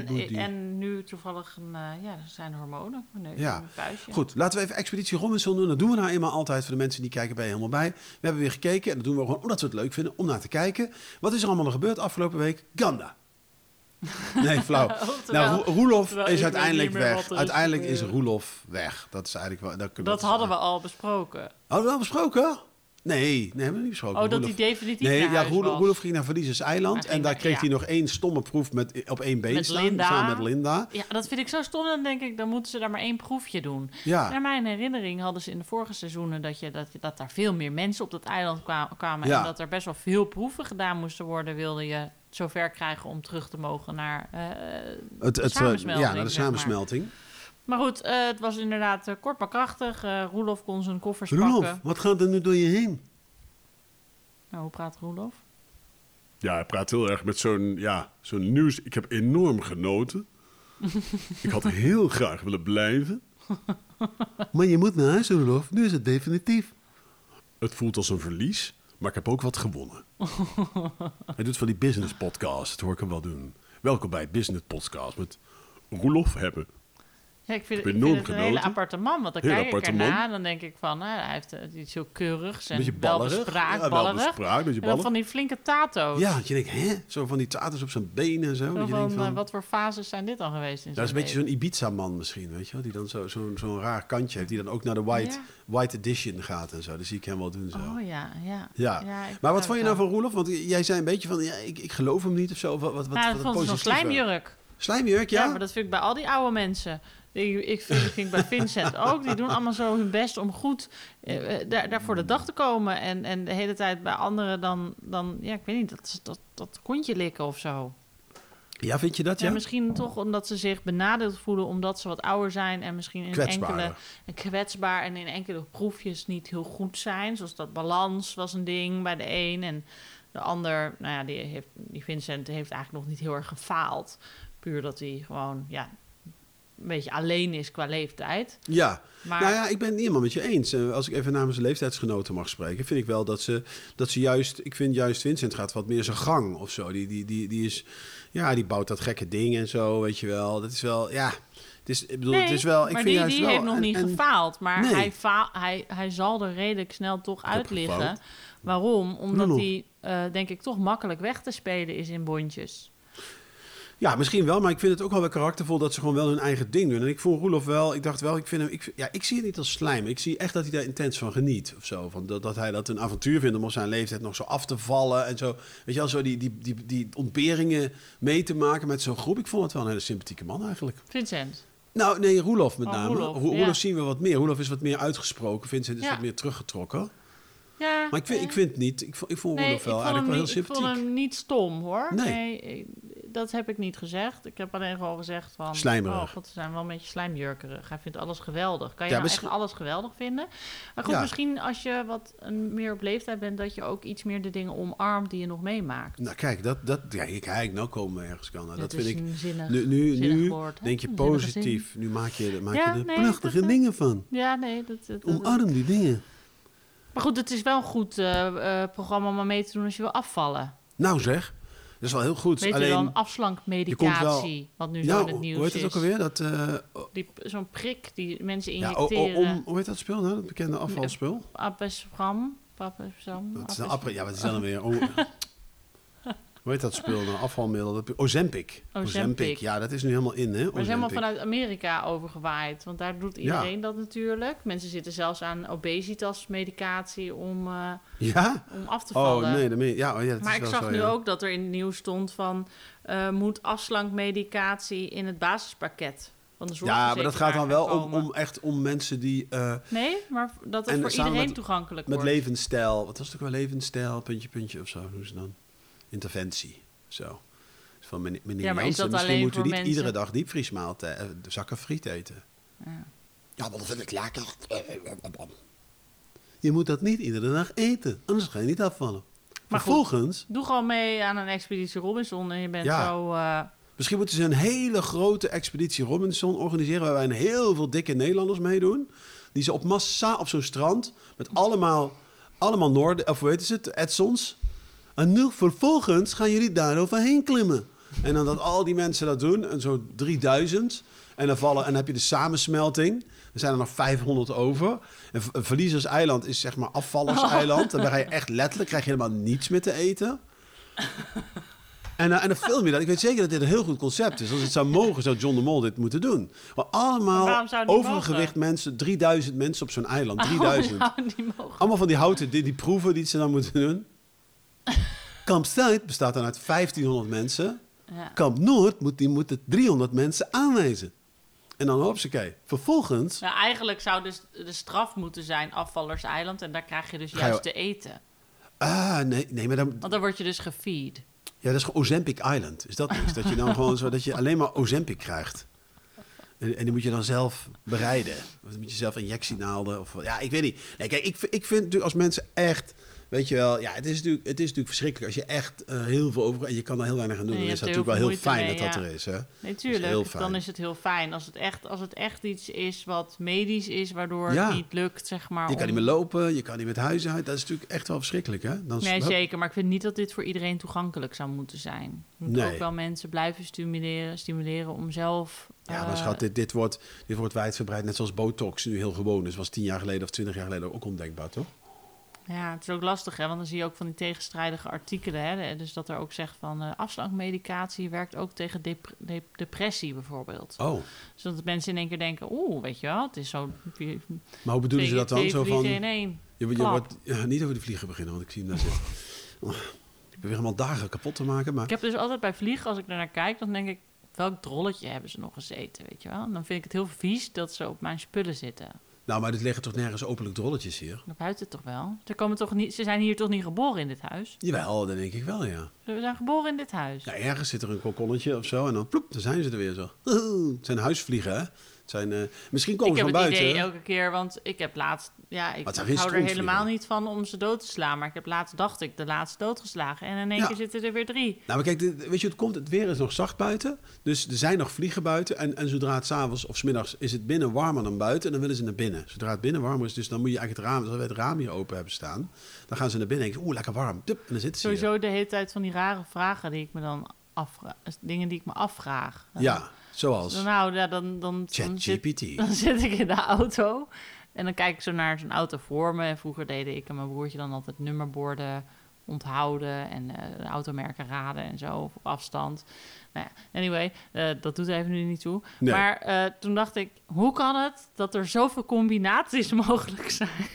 En nu toevallig er zijn hormonen. Mijn neus en mijn puistje. Goed. Laten we even Expeditie Robinson doen. Dat doen we nou eenmaal altijd voor de mensen die kijken bij je helemaal bij. We hebben weer gekeken. En dat doen we gewoon omdat we het leuk vinden om naar te kijken. Wat is er allemaal gebeurd afgelopen week? Ganda. Nee, flauw. Nou, Roelof is uiteindelijk weg. Uiteindelijk is Roelof weg. Dat is eigenlijk wel... Dat hadden we al besproken. Hadden we al besproken? Nee, hebben we niet besproken. Oh, dat hij definitief naar huis was. Roelof ging naar Verliezers Eiland. En daar kreeg hij nog 1 stomme proef op 1 been staan. Samen met Linda. Ja, dat vind ik zo stom. Dan denk ik, dan moeten ze daar maar 1 proefje doen. Ja. Naar mijn herinnering hadden ze in de vorige seizoenen... dat daar veel meer mensen op dat eiland kwamen. Ja. En dat er best wel veel proeven gedaan moesten worden... wilde je zover krijgen om terug te mogen naar de samensmelting. Ja, naar de samensmelting. Maar goed, het was inderdaad kort maar krachtig. Roelof kon zijn koffers Roelof, pakken. wat gaat er nu door je heen? Nou, hoe praat Roelof? Ja, hij praat heel erg met zo'n nieuws. Ik heb enorm genoten. Ik had heel graag willen blijven. Maar je moet naar huis, Roelof. Nu is het definitief. Het voelt als een verlies, maar ik heb ook wat gewonnen. Hij doet van die business podcast. Dat hoor ik hem wel doen. Welkom bij Business Podcast met Roelof Hebben. Ja, ik vind het genoten. een hele aparte man. Want dan Heel kijk ik aparte erna, man. dan denk ik van... hij heeft iets heel keurigs en Beetje ballerig. welbespraakt, Ja, ballerig. Welbespraakt, beetje En dan ballen. van die flinke tato's. Ja, dat je denkt, hè? Zo van die taters op zijn benen en zo. Zo Dat je denkt van, van, wat voor fases zijn dit dan geweest in dat is zijn een beetje zo'n Ibiza-man misschien, weet je wel? Die dan zo'n raar kantje heeft. Die dan ook naar de white edition gaat en zo. Dat zie ik hem wel doen zo. Oh ja. Ja. Maar wat vond je nou van Roelof? Want jij zei een beetje van, ik geloof hem niet of zo. Wat dat vond ik zo'n slijmjurk. Slijmjurk, ja? Ja, maar dat vind ik bij al die oude mensen. Ik vind bij Vincent ook. Die doen allemaal zo hun best om goed daar voor de dag te komen. En de hele tijd bij anderen dan ik weet niet, dat kontje likken of zo. Ja, vind je dat, ja? Misschien toch omdat ze zich benadeeld voelen omdat ze wat ouder zijn en misschien in kwetsbaar en in enkele proefjes niet heel goed zijn. Zoals dat balans was een ding bij de een en de ander, die Vincent heeft eigenlijk nog niet heel erg gefaald. Puur dat hij gewoon, een beetje alleen is qua leeftijd. Ja, maar... nou ja, ik ben het niet helemaal met je eens. Als ik even namens de leeftijdsgenoten mag spreken, vind ik wel dat ze juist... Ik vind juist Vincent gaat wat meer zijn gang of zo. Die is... Ja, die bouwt dat gekke ding en zo, weet je wel. Dat is wel, ja... Het is wel... Maar die heeft nog niet gefaald. Maar hij zal er redelijk snel toch uitliggen. Waarom? Omdat hij, denk ik, toch makkelijk weg te spelen is in bondjes. Ja, misschien wel, maar ik vind het ook wel weer karaktervol dat ze gewoon wel hun eigen ding doen. En ik vond Roelof wel, ik dacht wel, ik zie het niet als slijm. Ik zie echt dat hij daar intens van geniet of zo. Van dat hij dat een avontuur vindt om op zijn leeftijd nog zo af te vallen en zo. Weet je wel, zo die ontberingen mee te maken met zo'n groep. Ik vond het wel een hele sympathieke man eigenlijk. Vincent? Nou, nee, Roelof met name. Roelof Roelof zien we wat meer. Roelof is wat meer uitgesproken. Vincent is wat meer teruggetrokken. Ja, Maar ik vind het niet. Ik vond Roelof wel eigenlijk wel heel sympathiek. Ik vond hem niet stom, hoor. Nee, dat heb ik niet gezegd. Ik heb alleen gewoon gezegd van... Slijmerig. Oh god, ze zijn wel een beetje slijmjurkerig. Hij vindt alles geweldig. Kan je echt alles geweldig vinden? Maar goed, misschien als je wat meer op leeftijd bent... dat je ook iets meer de dingen omarmt die je nog meemaakt. Nou kijk, kijk, nou komen we ergens kan. Dat vind ik... Nu woord, denk je positief. Nu maak je er prachtige dingen van. Ja, nee. Omarm die dingen. Maar goed, het is wel een goed programma om mee te doen als je wil afvallen. Nou zeg, dat is wel heel goed. Weet je dan, afslankmedicatie, wat nu zo in het nieuws is. Hoe heet het ook alweer? Zo'n prik die mensen injecteren. Hoe heet dat spul nou? Dat bekende afvalspul? Apesram. Wat is dat dan weer? Hoe heet dat spul nou? Afvalmiddel? Ozempic. Ja, dat is nu helemaal in, hè? Maar is helemaal vanuit Amerika overgewaaid. Want daar doet iedereen dat natuurlijk. Mensen zitten zelfs aan obesitasmedicatie om af te vallen. Oh, nee. Dat maar is ik wel zag zo, nu ook dat er in het nieuws stond van... moet afslankmedicatie in het basispakket van de zorgverzekeraar maar dat gaat dan wel om mensen die... nee, maar dat het voor iedereen toegankelijk wordt. Met levensstijl. Wat was het ook wel? Levensstijl, puntje of zo. Hoe is het dan? Interventie. Zo. Dus van meneer maar is dat misschien alleen moeten we voor niet mensen... iedere dag diepvriesmaaltijd, zakken friet eten. Ja, maar dat vind ik lekker. Je moet dat niet iedere dag eten, anders ga je niet afvallen. Maar vervolgens... Goed, doe gewoon mee aan een Expeditie Robinson en je bent zo... Misschien moeten ze een hele grote Expeditie Robinson organiseren... waarbij heel veel dikke Nederlanders meedoen. Die ze op massa op zo'n strand... met allemaal Noorden... of hoe heet het? Edsons. En nu vervolgens gaan jullie daar overheen klimmen. En dan dat al die mensen dat doen. En zo 3000. En dan heb je de samensmelting. Er zijn er nog 500 over. En Verliezerseiland is zeg maar afvallerseiland. En daar ga je echt letterlijk... krijg je helemaal niets meer te eten. En dan film je dat. Ik weet zeker dat dit een heel goed concept is. Als het zou mogen, zou John de Mol dit moeten doen. Maar allemaal overgewicht mensen, 3000 mensen op zo'n eiland. 3000. Allemaal van die houten, die proeven die ze dan moeten doen. Kamp Zuid bestaat dan uit 1500 mensen. Ja. Kamp Noord moeten 300 mensen aanwijzen. En dan hopsakee. Vervolgens... Nou, eigenlijk zou dus de straf moeten zijn afvallerseiland. En daar krijg je dus juist te eten. Nee, maar dan... Want dan word je dus gefeed. Ja, dat is gewoon Ozempic Island. Is dat niks? Dat je dan gewoon zo, dat je alleen maar Ozempic krijgt. En die moet je dan zelf bereiden. Of dan moet je zelf injectienaalden. Ja, ik weet niet. Nee, kijk, ik vind natuurlijk als mensen echt... Weet je wel, ja, het is natuurlijk verschrikkelijk als je echt heel veel over... En je kan daar heel weinig aan doen. Dan is dat natuurlijk wel heel fijn dat er is. Hè? Nee, tuurlijk. Dan is het heel fijn. Als het echt iets is wat medisch is, waardoor het niet lukt, zeg maar... Je kan niet meer lopen, je kan niet met huis uit. Dat is natuurlijk echt wel verschrikkelijk, hè? Nee, zeker. Maar ik vind niet dat dit voor iedereen toegankelijk zou moeten zijn. Je moet ook wel mensen blijven stimuleren om zelf... Ja, maar schat, dit wordt wijdverbreid. Net zoals botox nu heel gewoon is. Was 10 jaar geleden of 20 jaar geleden ook ondenkbaar, toch? Ja, het is ook lastig, hè? Want dan zie je ook van die tegenstrijdige artikelen. Hè? Dus dat er ook zegt van afslankmedicatie werkt ook tegen depressie bijvoorbeeld. Oh. Zodat mensen in één keer denken, weet je wel, het is zo... Maar hoe bedoelen ze dat dan? Zo van, in één. Je wordt niet over de vliegen beginnen, want ik zie hem daar zitten. Ik ben weer helemaal dagen kapot te maken. Maar... Ik heb dus altijd bij vliegen, als ik naar kijk, dan denk ik, welk drolletje hebben ze nog gezeten, weet je wel? En dan vind ik het heel vies dat ze op mijn spullen zitten. Nou, maar dit liggen toch nergens openlijk drolletjes hier? Naar buiten toch wel? Ze zijn hier toch niet geboren in dit huis? Jawel, dat denk ik wel, ja. We zijn geboren in dit huis. Ja, ergens zit er een kokonnetje of zo en dan ploep, dan zijn ze er weer zo. Het zijn huisvliegen, hè? Misschien komen ze van buiten. Ik heb het idee elke keer, want ik heb laatst... Ja, ik hou er helemaal niet van om ze dood te slaan. Maar ik heb dacht ik, de laatste doodgeslagen. En in één keer zitten er weer 3. Nou, maar kijk, weet je hoe het komt? Het weer is nog zacht buiten. Dus er zijn nog vliegen buiten. En zodra het 's avonds of 's middags is het binnen warmer dan buiten. En dan willen ze naar binnen. Zodra het binnen warmer is, dus dan moet je eigenlijk het raam hier open hebben staan. Dan gaan ze naar binnen en denken, lekker warm. Tup, en dan zitten ze sowieso hier. De hele tijd van die rare vragen die ik me dan afvraag. Dingen die ik me afvraag. Ja, zoals? Nou, dan ChatGPT. Dan zit ik in de auto en dan kijk ik zo naar zo'n auto voor me. En vroeger deden ik en mijn broertje dan altijd nummerborden onthouden en de automerken raden en zo op afstand. Nou ja, anyway, dat doet even nu niet toe. Nee. Maar toen dacht ik, hoe kan het dat er zoveel combinaties mogelijk zijn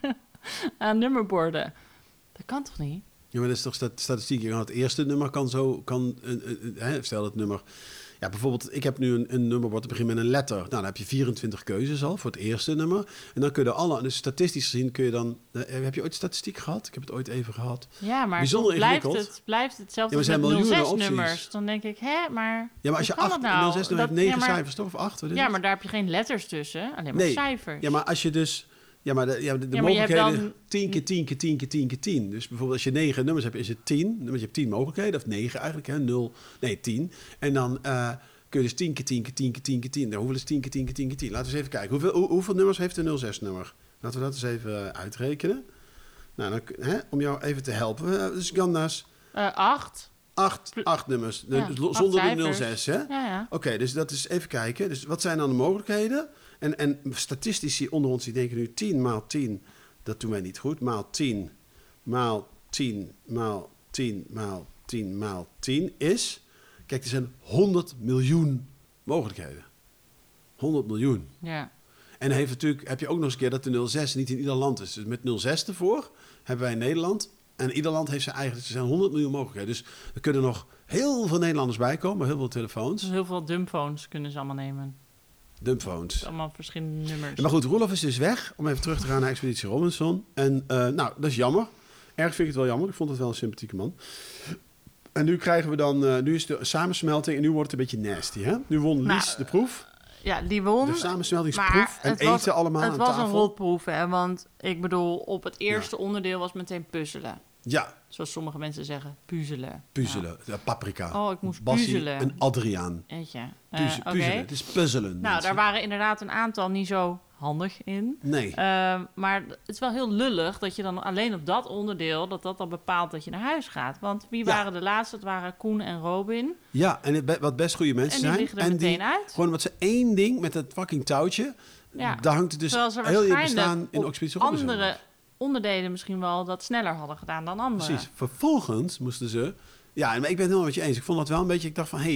aan nummerborden? Dat kan toch niet? Ja, maar dat is toch statistiek. Het eerste nummer kan stel het nummer Ja, bijvoorbeeld, ik heb nu een nummerbord dat begint met een letter. Nou, dan heb je 24 keuzes al voor het eerste nummer. En dan kun je alle, dus statistisch gezien kun je dan... heb je ooit statistiek gehad? Ik heb het ooit even gehad. Ja, maar bijzonder blijft hetzelfde als met 06-nummers. Dan denk ik, maar... Ja, maar als je 8 nou? 06 nummer hebt 9 cijfers, toch? Of 8? Maar daar heb je geen letters tussen. Alleen maar cijfers. Ja, maar als je dus... Ja, maar de mogelijkheden... 10 keer 10 keer 10 keer 10 keer 10. Dus bijvoorbeeld als je 9 nummers hebt, is het 10. Je hebt 10 mogelijkheden. Of 9 eigenlijk, hè. 0. Nee, 10. En dan kun je dus 10 keer 10 keer 10 keer 10 keer 10. Nou, hoeveel is 10 keer 10 keer 10 keer 10? Laten we eens even kijken. Hoeveel nummers heeft een 06-nummer? Laten we dat eens even uitrekenen. Nou, dan, om jou even te helpen. Dus Ganda's... 8. 8 nummers. Zonder de 06, hè? Ja. Oké, dus dat is even kijken. Dus wat zijn dan de mogelijkheden? En statistici onder ons die denken nu 10 maal 10, dat doen wij niet goed. Maal 10, maal 10, maal 10, maal 10, maal 10 is... Kijk, er zijn 100 miljoen mogelijkheden. 100 miljoen. Ja. En dan heb je ook nog eens een keer dat de 06 niet in ieder land is. Dus met 06 ervoor hebben wij in Nederland... En ieder land heeft zijn eigen... Er zijn 100 miljoen mogelijkheden. Dus er kunnen nog heel veel Nederlanders bij komen. Heel veel telefoons. Dus heel veel dumbphones kunnen ze allemaal nemen. Dumbphones. Allemaal verschillende nummers. Maar goed, Roelof is dus weg. Om even terug te gaan naar Expeditie Robinson. En nou, dat is jammer. Erg vind ik het wel jammer. Ik vond het wel een sympathieke man. En nu krijgen we dan... nu is de samensmelting en nu wordt het een beetje nasty, hè? Nu won Lies de proef. Ja, die won. De samensmeltingsproef. En eten allemaal aan tafel. Het was een rotproef, hè. Want ik bedoel, op het eerste onderdeel was meteen puzzelen. Ja. Zoals sommige mensen zeggen, puzzelen. Puzzelen. Ja. Paprika. Oh, ik moest Bassie puzzelen. en Adriaan. Eetje. Puzzelen. Het is puzzelen. Nou, daar waren inderdaad een aantal niet zo handig in. Nee. Maar het is wel heel lullig dat je dan alleen op dat onderdeel... dat dan bepaalt dat je naar huis gaat. Want wie waren de laatste? Het waren Koen en Robin. Ja, en wat best goede mensen zijn. En die liggen er meteen uit. Gewoon wat ze één ding met dat fucking touwtje... Ja. Daar hangt het dus heel je bestaan in Expeditie Robinson. Andere onderdelen misschien wel dat sneller hadden gedaan dan anderen. Precies. Vervolgens moesten ze... Ja, maar ik ben het helemaal met je eens. Ik vond dat wel een beetje... Ik dacht van,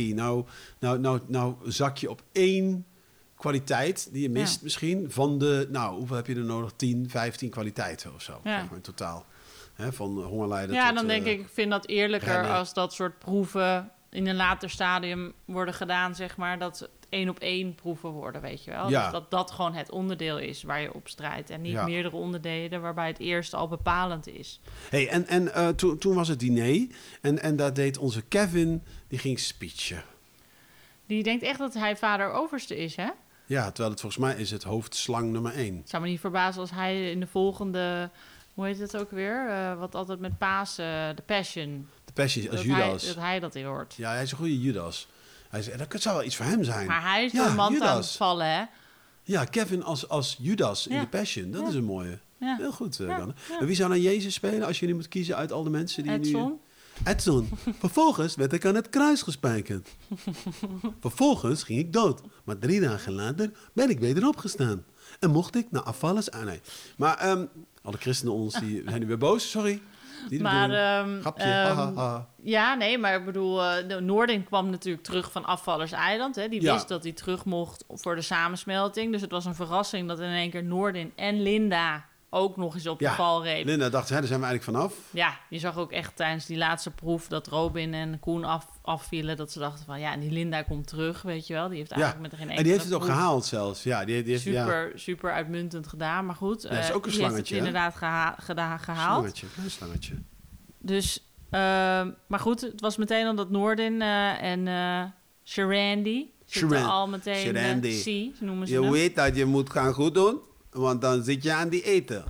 nou zak je op één kwaliteit die je mist misschien van de... Nou, hoeveel heb je er nodig? 10, 15 kwaliteiten of zo, zeg maar, in totaal. Hè, van hongerlijden tot... Ja, dan denk ik vind dat eerlijker rennen. als dat soort proeven in een later stadium worden gedaan, zeg maar, dat het 1-op-1 proeven worden, weet je wel. Ja. Dus dat gewoon het onderdeel is waar je op strijdt en niet meerdere onderdelen waarbij het eerste al bepalend is. Hey, en toen was het diner en daar deed onze Kevin, die ging speechen. Die denkt echt dat hij vader overste is, hè? Ja, terwijl het volgens mij is het hoofdslang nummer 1. Het zou me niet verbazen als hij in de volgende... Hoe heet het ook weer? Wat altijd met Pasen, de Passion. De Passion, als Judas. Dat hij dat in hoort. Ja, hij is een goede Judas. Dat zou wel iets voor hem zijn. Maar hij is door man aan het vallen, hè? Ja, Kevin als Judas in de Passion. Dat is een mooie. Ja. Heel goed, Ganne. En wie zou dan Jezus spelen als je nu moet kiezen uit al de mensen die Edson. nu... Edson. Vervolgens werd ik aan het kruis gespijkerd. Vervolgens ging ik dood. Maar 3 dagen later ben ik weer opgestaan. En mocht ik naar afvallers aan. Nee. Maar alle christenen ons die zijn nu weer boos. Sorry. Maar, grapje. Ja, nee, maar ik bedoel, Noordin kwam natuurlijk terug van Afvallers Eiland. Hè? Die wist dat hij terug mocht voor de samensmelting. Dus het was een verrassing dat in één keer Noordin en Linda ook nog eens op de valreep. Linda dacht, daar zijn we eigenlijk vanaf. Ja, je zag ook echt tijdens die laatste proef dat Robin en Koen afvielen. Dat ze dachten van, ja, en die Linda komt terug, weet je wel. Die heeft eigenlijk met geen enkele en die heeft het ook gehaald zelfs. Ja, die heeft, super uitmuntend gedaan. Maar goed, dat is ook een slangetje, heeft het inderdaad gehaald. Klein slangetje. Dus, maar goed, het was meteen al dat Noordin en Sharandy zitten al meteen C, noemen ze Je weet dat je moet gaan goed doen, want dan zit je aan die eten.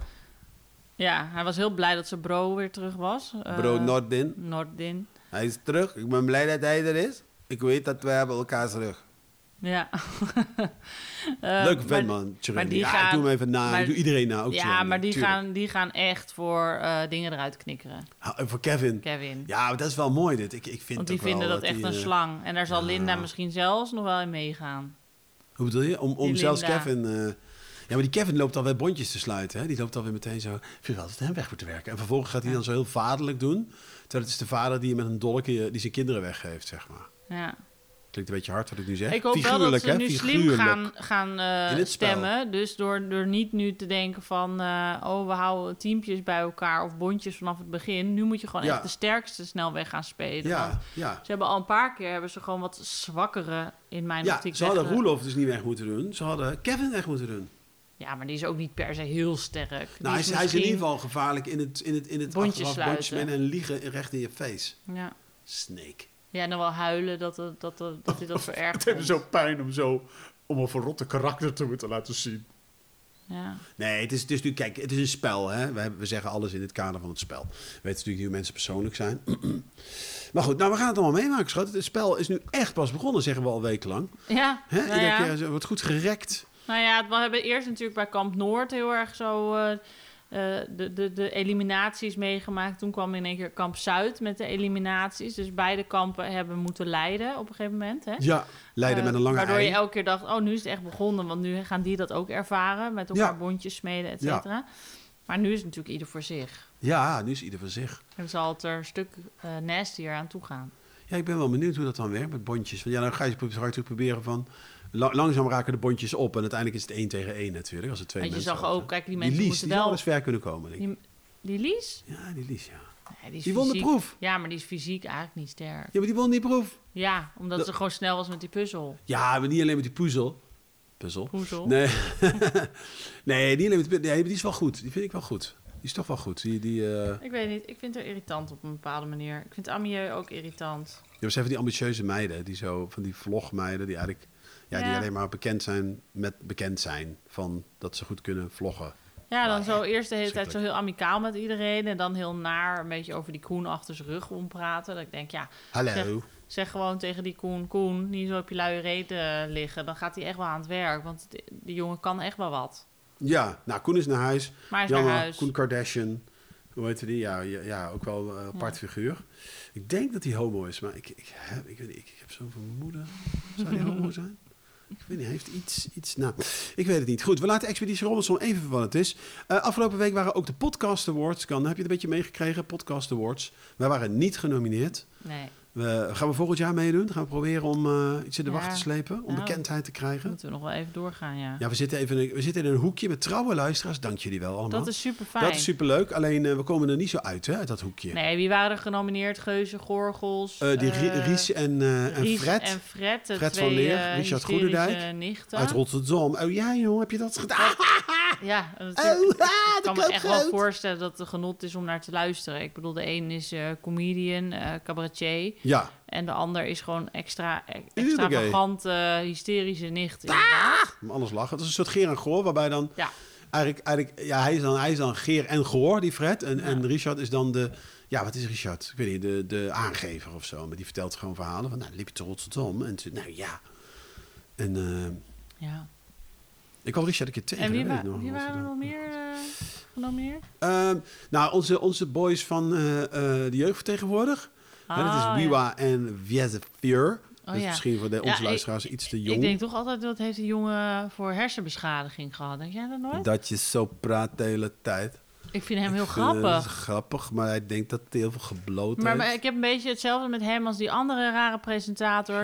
Ja, hij was heel blij dat zijn bro weer terug was. Bro Noordin. Hij is terug. Ik ben blij dat hij er is. Ik weet dat wij hebben elkaar terug. Ja. Leuke vent, man. Maar die ik doe hem even na. Ik doe iedereen na. Ook ja, maar die gaan echt voor dingen eruit knikkeren. Voor Kevin. Ja, maar dat is wel mooi dit. Ik vind want die vinden dat echt een slang. En daar zal Linda misschien zelfs nog wel in meegaan. Hoe bedoel je? Om zelfs Kevin... Ja, maar die Kevin loopt alweer bondjes te sluiten. Hè? Die loopt alweer meteen zo... Ik vind wel dat hem weg moet werken. En vervolgens gaat hij dan zo heel vaderlijk doen. Terwijl het is de vader die met een dolkje die zijn kinderen weggeeft, zeg maar. Ja. Klinkt een beetje hard wat ik nu zeg. Ik hoop wel dat ze nu slim gaan stemmen. spel. Dus door niet nu te denken van... we houden teampjes bij elkaar of bondjes vanaf het begin. Nu moet je gewoon echt de sterkste snelweg gaan spelen. Ja. Ze hebben al een paar keer gewoon wat zwakkere in mijn optiek. Ze hadden Roelof dus niet weg moeten doen. Ze hadden Kevin weg moeten doen. Ja, maar die is ook niet per se heel sterk. Nou, hij is in ieder geval gevaarlijk in het bondjes achteraf bondjes en liegen recht in je face. Ja. Snake. Ja, en dan wel huilen dat hij dat zo erg Het heeft zo pijn om een verrotte karakter te moeten laten zien. Ja. Nee, het is nu, kijk, het is een spel. Hè? We zeggen alles in het kader van het spel. We weten natuurlijk niet hoe mensen persoonlijk zijn. Maar goed, nou, we gaan het allemaal meemaken, schat. Het spel is nu echt pas begonnen, zeggen we al wekenlang. Ja. Hè? Iedere keer wordt goed gerekt. Nou ja, we hebben eerst natuurlijk bij Kamp Noord heel erg zo de eliminaties meegemaakt. Toen kwam in één keer Kamp Zuid met de eliminaties. Dus beide kampen hebben moeten leiden op een gegeven moment. Hè? Ja, leiden met een lange waardoor ei. je elke keer dacht, oh, nu is het echt begonnen. Want nu gaan die dat ook ervaren. Met elkaar bondjes smeden, et cetera. Ja. Maar nu is het natuurlijk ieder voor zich. Ja, nu is ieder voor zich. En zal het er een stuk nastier aan toe gaan. Ja, ik ben wel benieuwd hoe dat dan werkt met bondjes. Want ja, dan ga je natuurlijk proberen van... Langzaam raken de bondjes op en uiteindelijk is het 1 tegen 1 natuurlijk. Als er twee mensen zag ook, kijk, die mensen Lies, moeten die wel... zou eens ver kunnen komen, denk ik. Die Lies? Ja, die Lies, ja. Nee, die won de proef. Ja, maar die is fysiek eigenlijk niet sterk. Ja, maar die won die proef. Ja, omdat ze gewoon snel was met die puzzel. Ja, maar niet alleen met die puzzel. Puzzel? Nee. Nee, niet alleen met die... Nee, die is wel goed. Die vind ik wel goed. Die is toch wel goed. Ik weet niet. Ik vind haar irritant op een bepaalde manier. Ik vind Amieux ook irritant. Ja, we zijn van die ambitieuze meiden. Van die vlogmeiden die eigenlijk... Ja, die alleen maar bekend zijn van dat ze goed kunnen vloggen. Ja, dan zo eerst de hele tijd zo heel amicaal met iedereen. En dan heel naar een beetje over die Koen achter zijn rug ompraten. Dat ik denk, ja... Hallo. Zeg gewoon tegen die Koen, niet zo op je luie reet liggen. Dan gaat hij echt wel aan het werk. Want die jongen kan echt wel wat. Ja, nou, Koen is naar huis. Maar hij is naar huis. Koen Kardashian. Hoe heet die? Ja, ook wel een apart figuur. Ik denk dat hij homo is, maar ik weet niet. Ik heb zo'n vermoeden. Zou hij homo zijn? Ik weet niet, hij heeft iets... Nou, ik weet het niet. Goed, we laten Expeditie Robinson even voor wat het is. Afgelopen week waren ook de Podcast Awards. Heb je het een beetje meegekregen? Podcast Awards. Wij waren niet genomineerd. Nee. Gaan we volgend jaar meedoen? Gaan we proberen om iets in de wacht te slepen? Om bekendheid te krijgen? Moeten we nog wel even doorgaan, ja. Ja, we zitten in een hoekje met trouwe luisteraars. Dank jullie wel allemaal. Dat is super fijn. Dat is super leuk. Alleen, we komen er niet zo uit, hè, uit dat hoekje. Nee, wie waren er genomineerd? Geuze, Gorgels. Ries en Fred. En Fred. Fred van Leer. Richard Goederdijk. Nichten. Uit Rotterdam. Oh ja, joh, heb je dat gedaan? Ja, ik kan me echt wel voorstellen dat het genot is om naar te luisteren. Ik bedoel, de een is comedian, cabaretier. Ja. En de ander is gewoon extravagante, hysterische nicht. Maar anders lachen. Het is een soort Geer en Goor, waarbij dan... Ja. Eigenlijk hij is dan Geer en Goor, die Fred. En Richard is dan de... Ja, wat is Richard? Ik weet niet, de aangever of zo. Maar die vertelt gewoon verhalen van... Nou, liep je te Rotterdam? En toen, nou ja. En... ja. Ik kwam Richard een keer tegen. En wie waren er nog meer genomineerd? Onze boys van de jeugdvertegenwoordig. Dat is Wiwa en Viezefeur. Dat is misschien voor onze luisteraars iets te jong. Ik denk toch altijd dat heeft een jongen voor hersenbeschadiging gehad. Denk jij dat nooit? Dat je zo praat de hele tijd. Ik vind hem heel grappig. Dat is grappig, maar hij denkt dat hij heel veel gebloot heeft. Maar ik heb een beetje hetzelfde met hem als die andere rare presentator.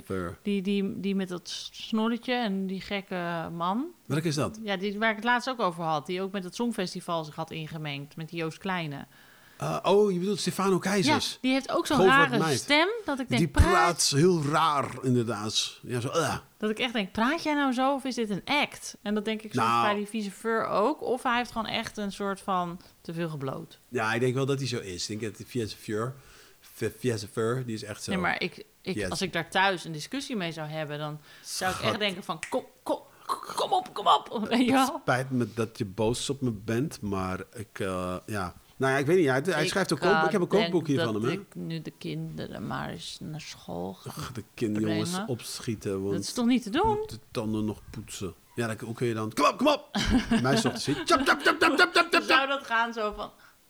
Die met dat snorretje en die gekke man. Welke is dat? Ja, waar ik het laatst ook over had. Die ook met het Songfestival zich had ingemengd. Met die Joost Kleine. Je bedoelt Stefano Keizers. Ja, die heeft ook zo'n rare stem. Dat ik denk, die praat heel raar, inderdaad. Ja, zo, Dat ik echt denk, praat jij nou zo of is dit een act? En dat denk ik soms bij die Viezefeur ook. Of hij heeft gewoon echt een soort van te veel gebloot. Ja, ik denk wel dat hij zo is. Ik denk dat die Viezefeur, die is echt zo. Nee, maar als ik daar thuis een discussie mee zou hebben... dan zou ik echt denken van, kom op. Weet je wel? Spijt me dat je boos op me bent, maar Nou ja, ik weet niet. Hij schrijft ook ik heb een kookboek hier van hem. Ik nu de kinderen maar eens naar school ga de kinderjongens opschieten. Want dat is toch niet te doen? De tanden nog poetsen. Ja, hoe kun je dan... Kom op! Mij zocht zit. Zou dat gaan zo van...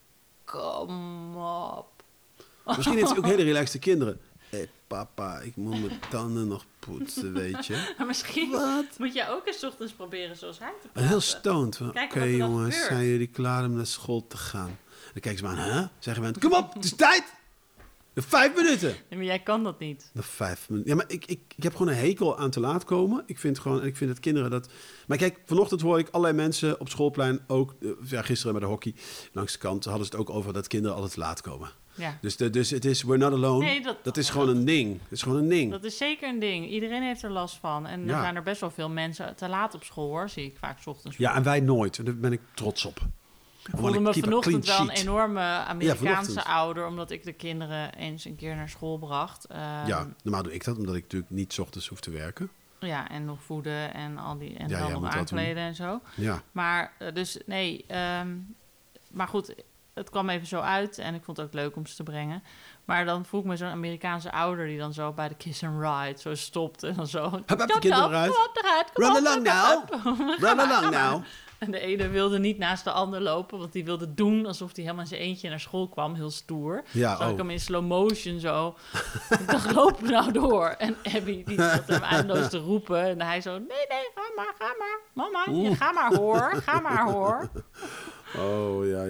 Kom op. Misschien heeft hij ook hele relaxte kinderen. Hé, papa, ik moet mijn tanden nog poetsen, weet je. Maar misschien moet jij ook eens ochtends proberen zoals hij te praten. Heel stoned. Oké, jongens, gebeurt. zijn jullie klaar om naar school te gaan? Dan kijken ze maar aan, hè? Zeggen we, kom op, het is tijd! 5 minuten! Nee, maar jij kan dat niet. Nog 5 minuten. Ja, maar ik heb gewoon een hekel aan te laat komen. Ik vind dat kinderen dat... Maar kijk, vanochtend hoor ik allerlei mensen op schoolplein ook... gisteren bij de hockey langs de kant hadden ze het ook over dat kinderen altijd laat komen. Ja. Dus het is we're not alone. Nee, dat is gewoon een ding. Dat is gewoon een ding. Dat is zeker een ding. Iedereen heeft er last van. En er zijn er best wel veel mensen te laat op school, hoor. Zie ik vaak 's ochtends. Ja, en wij nooit. Daar ben ik trots op. Ik voelde me vanochtend wel een enorme Amerikaanse ouder... omdat ik de kinderen eens een keer naar school bracht. Ja, normaal doe ik dat, omdat ik natuurlijk niet 's ochtends hoef te werken. Ja, en nog voeden en al die... en Ja, dan nog aankleden en zo. Ja. Maar dus, nee... maar goed, het kwam even zo uit... en ik vond het ook leuk om ze te brengen. Maar dan voel ik me zo'n Amerikaanse ouder... die dan zo bij de Kiss and Ride zo stopt en dan zo... Hup, de kinderen eruit. Kom op, eruit. Run along now. Run along now. En de ene wilde niet naast de ander lopen... want die wilde doen alsof hij helemaal in zijn eentje naar school kwam. Heel stoer. Ja, zag ik hem in slow motion zo. Ik dacht, loop nou door. En Abby die zat hem eindeloos te roepen. En hij zo, nee, ga maar. Mama, ga maar hoor. Oh, ja.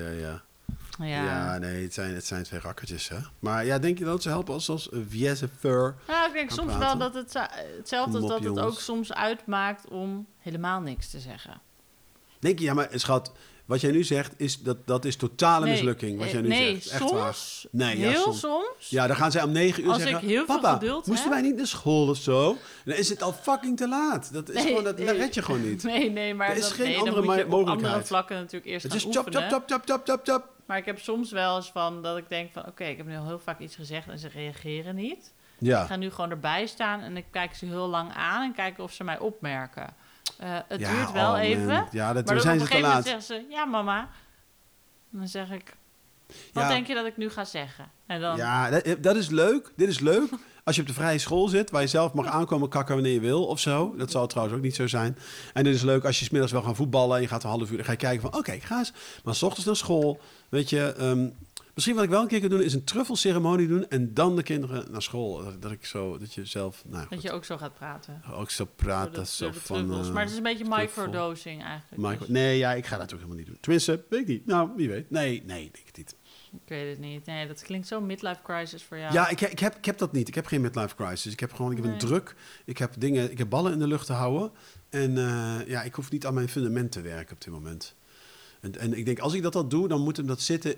Ja, Nee, het zijn 2 rakkertjes, hè. Maar ja, denk je dat ze helpen als Viezefeur? Nou, ik denk soms praten? wel dat het hetzelfde is dat het ook soms uitmaakt... om helemaal niks te zeggen. Denk je, ja, maar schat, wat jij nu zegt, dat is totale mislukking. Wat jij nu zegt. Echt soms, waar. Nee, heel soms. Ja, dan gaan zij om 9 uur Als zeggen... ik heel veel Papa, geduld moesten heb... wij niet naar school of zo? Dan is het al fucking te laat. Dat red je gewoon niet. Nee, maar er is geen dan andere moet je op mogelijkheid. andere vlakken natuurlijk eerst Het gaan is oefenen. chop. Maar ik heb soms wel eens van dat ik denk van... oké, ik heb nu al heel vaak iets gezegd en ze reageren niet. Ja. Ik ga nu gewoon erbij staan en ik kijk ze heel lang aan... en kijken of ze mij opmerken. Het duurt wel even. Man. Ja, maar dan zijn op ze een te gegeven laat. moment zeggen ze... ja, mama. En dan zeg ik... wat denk je dat ik nu ga zeggen? En dan... Ja, dat is leuk. Dit is leuk. Als je op de vrije school zit, waar je zelf mag aankomen kakken wanneer je wil of zo. Dat zal trouwens ook niet zo zijn. En dit is leuk als je 's middags wil gaan voetballen en je gaat een half uur. Dan ga je kijken van, oké, ik ga eens. Maar 's ochtends naar school, weet je... misschien wat ik wel een keer kan doen, is een truffelceremonie doen... en dan de kinderen naar school. Dat je zelf... Nou, dat je ook zo gaat praten. Ook zo praten. Door de truffels. Maar het is een beetje microdosing eigenlijk. Nee, ja, ik ga dat ook helemaal niet doen. Tenminste, weet ik niet. Nou, wie weet. Nee, denk ik niet. Ik weet het niet. Nee, dat klinkt zo midlife crisis voor jou. Ja, ik heb dat niet. Ik heb geen midlife crisis. Ik heb een druk. Ik heb ballen in de lucht te houden. En ik hoef niet aan mijn fundament te werken op dit moment. En ik denk, als ik dat al doe, dan moet hem dat zitten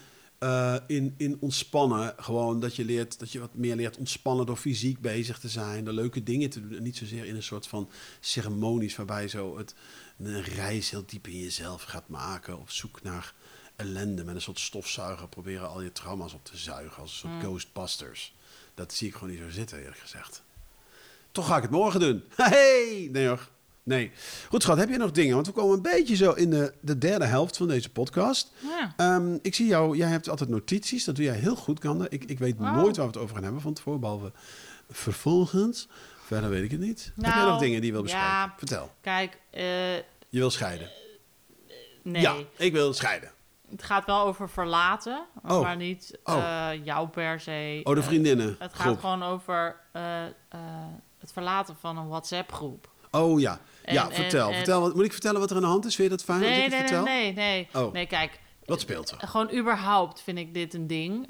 in ontspannen. Gewoon dat je wat meer leert ontspannen door fysiek bezig te zijn. Door leuke dingen te doen. En niet zozeer in een soort van ceremonies waarbij je zo een reis heel diep in jezelf gaat maken. Op zoek naar ellende met een soort stofzuiger. Proberen al je trauma's op te zuigen als een soort ghostbusters. Dat zie ik gewoon niet zo zitten, eerlijk gezegd. Toch ga ik het morgen doen. Hey! Nee hoor. Nee. Goed schat, heb je nog dingen? Want we komen een beetje zo in de derde helft van deze podcast. Ja. Ik zie jou, jij hebt altijd notities. Dat doe jij heel goed, Gander. Ik weet nooit waar we het over gaan hebben van tevoren, behalve vervolgens. Verder weet ik het niet. Heb jij nog dingen die je wil bespreken? Ja, vertel. Kijk, je wil scheiden? Nee. Ja, ik wil scheiden. Het gaat wel over verlaten, maar niet jou per se. Oh, de vriendinnen. Het gaat gewoon over het verlaten van een WhatsApp-groep. Oh ja. Vertel. Moet ik vertellen wat er aan de hand is? Vind je dat fijn als ik het vertel? Nee. Oh. Nee, kijk. Wat speelt er? Gewoon überhaupt vind ik dit een ding.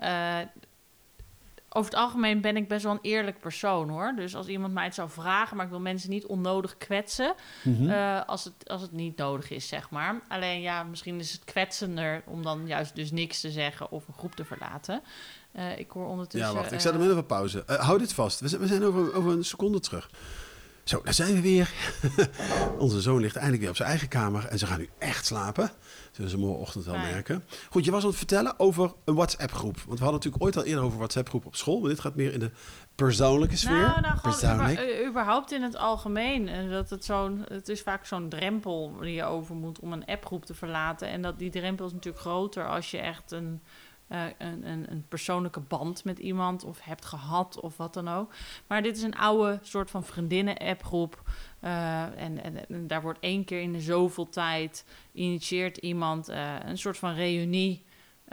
Over het algemeen ben ik best wel een eerlijk persoon, hoor. Dus als iemand mij het zou vragen... maar ik wil mensen niet onnodig kwetsen... als het niet nodig is, zeg maar. Alleen ja, misschien is het kwetsender... om dan juist dus niks te zeggen of een groep te verlaten. Ik hoor ondertussen... Ja, wacht. Ik zet hem even op pauze. Hou dit vast. We zijn over een seconde terug. Zo, daar zijn we weer. Onze zoon ligt eindelijk weer op zijn eigen kamer... en ze gaan nu echt slapen. Zullen ze morgenochtend wel merken. Goed, je was aan het vertellen over een WhatsApp-groep. Want we hadden natuurlijk ooit al eerder over WhatsApp-groep op school... maar dit gaat meer in de persoonlijke sfeer. Nou gewoon überhaupt in het algemeen. Dat het is vaak zo'n drempel die je over moet... om een appgroep te verlaten. En die drempel is natuurlijk groter als je echt een persoonlijke band met iemand of hebt gehad of wat dan ook. Maar dit is een oude soort van vriendinnen-appgroep. En daar wordt 1 keer in de zoveel tijd initieert iemand een soort van reunie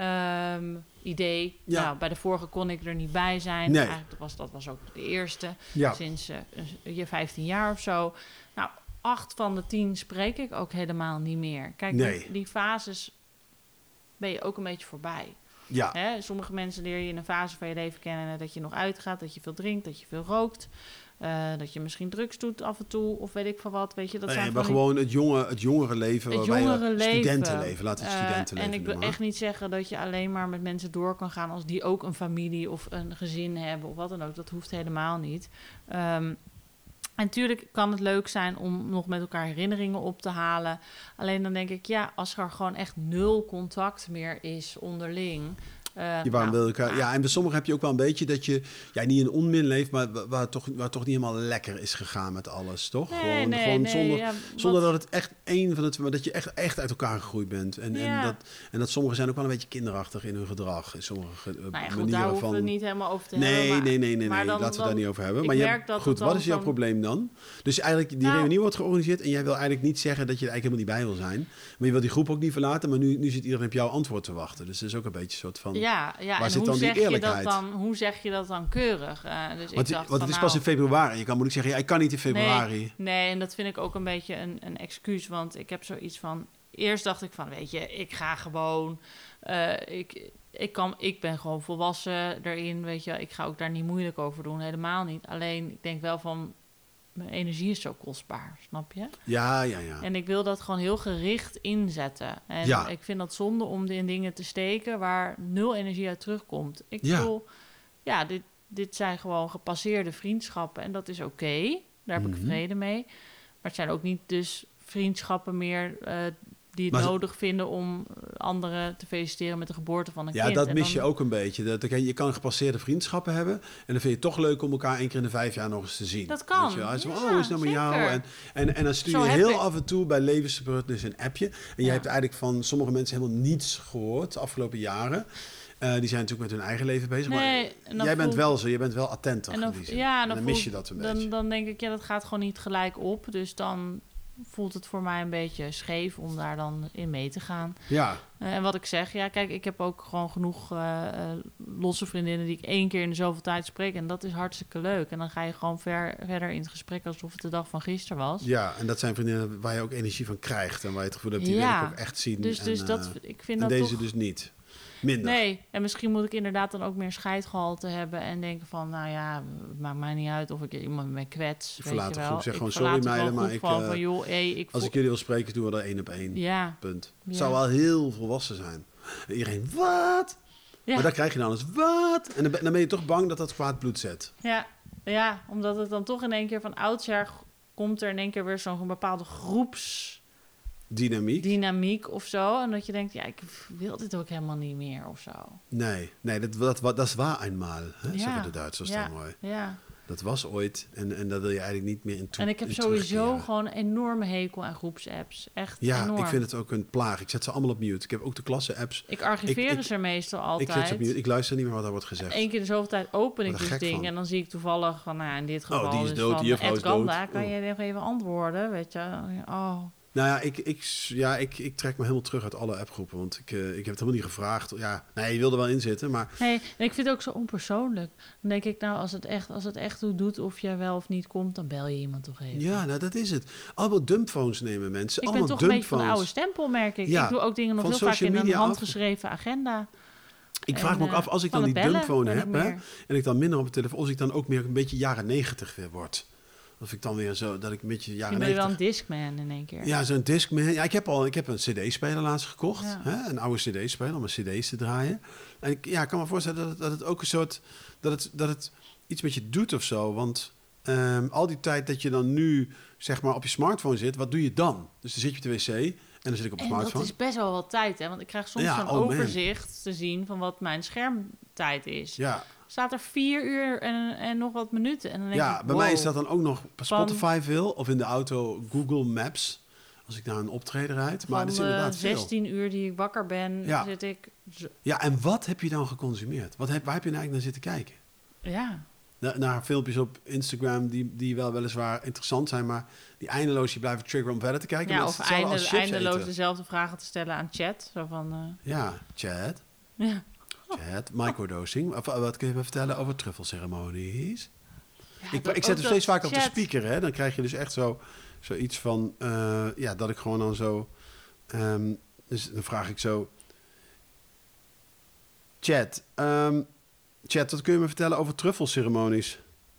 idee. Ja. Nou, bij de vorige kon ik er niet bij zijn. Nee. Eigenlijk dat was ook de eerste sinds je 15 jaar of zo. Nou, 8 van de 10 spreek ik ook helemaal niet meer. Kijk, die fases ben je ook een beetje voorbij. Ja. Hè? Sommige mensen leer je in een fase van je leven kennen dat je nog uitgaat, dat je veel drinkt, dat je veel rookt. Dat je misschien drugs doet af en toe, of weet ik van wat. Weet je, dat zijn maar gewoon het jongere leven. Het jongere leven. Studentenleven, laten we het studentenleven En ik wil echt niet zeggen dat je alleen maar met mensen door kan gaan als die ook een familie of een gezin hebben of wat dan ook. Dat hoeft helemaal niet. En natuurlijk kan het leuk zijn om nog met elkaar herinneringen op te halen. Alleen dan denk ik, als er gewoon echt 0 contact meer is onderling. Waarom wil ik ja, en bij sommigen heb je ook wel een beetje dat je niet in onmin leeft, maar waar toch niet helemaal lekker is gegaan met alles, toch? Nee, zonder dat het echt maar dat je echt uit elkaar gegroeid bent. En dat sommigen zijn ook wel een beetje kinderachtig in hun gedrag. In sommige manieren daar hoeven we het niet helemaal over te hebben. Nee, laten we het daar niet over hebben. Maar wat is jouw probleem dan? Dus eigenlijk, die reunie wordt georganiseerd en jij wil eigenlijk niet zeggen dat je er eigenlijk helemaal niet bij wil zijn. Maar je wil die groep ook niet verlaten, maar nu zit iedereen op jouw antwoord te wachten. Dus dat is ook een beetje een soort van... Ja, waar en zit dan die eerlijkheid? Hoe zeg je dat dan keurig? Want het is pas in februari. Je kan moeilijk zeggen, ik kan niet in februari. Nee, en dat vind ik ook een beetje een excuus. Want ik heb zoiets van... Eerst dacht ik van, weet je, ik ga gewoon... Ik ben gewoon volwassen erin, weet je. Ik ga ook daar niet moeilijk over doen, helemaal niet. Alleen, ik denk wel van... Mijn energie is zo kostbaar, snap je? Ja. En ik wil dat gewoon heel gericht inzetten. En ik vind dat zonde om in dingen te steken waar 0 energie uit terugkomt. Ik bedoel, dit zijn gewoon gepasseerde vriendschappen en dat is oké. Daar heb ik vrede mee. Maar het zijn ook niet dus vriendschappen meer die het nodig vinden om anderen te feliciteren met de geboorte van een kind. Ja, dat mis je ook een beetje. Je kan gepasseerde vriendschappen hebben en dan vind je het toch leuk om elkaar 1 keer in de 5 jaar nog eens te zien. Dat kan. Weet je wel? Hoe is het nou met jou? En dan stuur je heel af en toe bij levensgebeurtenissen een appje. En je hebt eigenlijk van sommige mensen helemaal niets gehoord de afgelopen jaren. Die zijn natuurlijk met hun eigen leven bezig. Maar jij bent wel zo, je bent wel attenter. En dan mis je dat een beetje. Dan denk ik, dat gaat gewoon niet gelijk op. Dus dan voelt het voor mij een beetje scheef om daar dan in mee te gaan. Ja. En wat ik zeg, kijk, ik heb ook gewoon genoeg losse vriendinnen die ik 1 keer in de zoveel tijd spreek. En dat is hartstikke leuk. En dan ga je gewoon verder in het gesprek alsof het de dag van gisteren was. Ja, en dat zijn vriendinnen waar je ook energie van krijgt. En waar je het gevoel hebt, die wil ik ook echt zien. Dus ik vind en dat deze toch... dus niet. Minder. Nee, en misschien moet ik inderdaad dan ook meer scheidgehalte hebben en denken van, het maakt mij niet uit of ik iemand mee kwets. Ik verlaat de groep, zeg gewoon sorry meiden, maar als ik jullie wil spreken, doen we dat 1 op 1. Ja. Punt. Het zou wel heel volwassen zijn. En iedereen, wat? Ja. Maar dan krijg je dan eens, wat? En dan ben je toch bang dat dat kwaad bloed zet. Ja, omdat het dan toch in 1 keer van oudsher komt er in 1 keer weer zo'n bepaalde dynamiek of zo. En dat je denkt, ik wil dit ook helemaal niet meer of zo. Nee, dat is waar eenmaal. Hè? Zeggen de Duitsers dan mooi. Ja. Dat was ooit en dat wil je eigenlijk niet meer in En ik heb sowieso gewoon een enorme hekel aan groepsapps. Echt enorm. Ik vind het ook een plaag. Ik zet ze allemaal op mute. Ik heb ook de klasse-apps. Ik archiveer ze meestal altijd. Ik zet ze op mute. Ik luister niet meer wat er wordt gezegd. 1 keer in de zoveel tijd open ik dus dingen. En dan zie ik toevallig van, in dit geval... die is dood, die juffrouw is dood. Kan je nog even antwoorden, weet je? Nou ja, ik trek me helemaal terug uit alle appgroepen. Want ik heb het helemaal niet gevraagd. Ja, je wilde wel inzitten, maar... Nee, en ik vind het ook zo onpersoonlijk. Dan denk ik, als het echt toe doet of je wel of niet komt, dan bel je iemand toch even. Ja, dat is het. Allemaal dumphones nemen mensen. Ik ben toch een beetje van de oude stempel, merk ik. Ja, ik doe ook dingen nog heel vaak in een handgeschreven agenda. Ik vraag me ook af, als ik dan die dumbphone heb... en ik dan minder op de telefoon... als ik dan ook meer een beetje jaren 90 weer word... Of ik dan weer zo, dat ik een beetje jaren 90... Je bent wel een Discman in 1 keer. Ja, zo'n Discman. Ja, ik heb een cd-speler laatst gekocht. Ja. Hè? Een oude cd-speler om een cd's te draaien. En ik kan me voorstellen dat het ook een soort... Dat het iets met je doet of zo. Want al die tijd dat je dan nu, zeg maar, op je smartphone zit... Wat doe je dan? Dus dan zit je op de wc... En dan zit ik op de smartphone. Dat is best wel wat tijd, hè? Want ik krijg soms zo'n overzicht te zien... van wat mijn schermtijd is. Ja. Staat er 4 uur en nog wat minuten. En dan denk ik, bij mij is dat dan ook nog Spotify veel... of in de auto Google Maps... als ik naar een optreden rijd. Maar dat is inderdaad 16 uur die ik wakker ben, zit ik... Ja, en wat heb je dan geconsumeerd? Waar heb je nou eigenlijk naar zitten kijken? Ja. Naar filmpjes op Instagram die weliswaar interessant zijn... maar die eindeloos je blijven triggeren om verder te kijken. Ja, of eindeloos dezelfde vragen te stellen aan chat. Zo van, Ja, chat. Ja. Chat, microdosing. Wat kun je me vertellen over truffelceremonies? Ja, ik zet hem steeds vaak op de speaker. Hè? Dan krijg je dus echt zoiets van... dat ik gewoon dan zo... dus dan vraag ik zo... Chat, wat kun je me vertellen over truffelceremonies?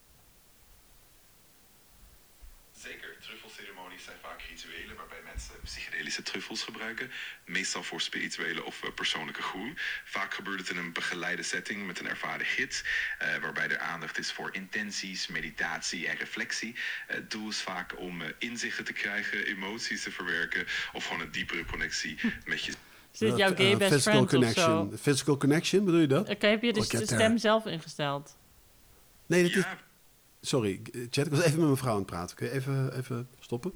Zeker, truffelceremonies zijn vaak rituelen waarbij mensen psychedelische truffels gebruiken. Meestal voor spirituele of persoonlijke groei. Vaak gebeurt het in een begeleide setting met een ervaren gids. Waarbij er aandacht is voor intenties, meditatie en reflectie. Het doel is vaak om inzichten te krijgen, emoties te verwerken. Of gewoon een diepere connectie met je. Is dit jouw gay best friend of zo? Physical connection, bedoel je dat? Heb je de stem zelf ingesteld? Nee, dat is... Sorry, chat, ik was even met mijn vrouw aan het praten. Kun je even stoppen?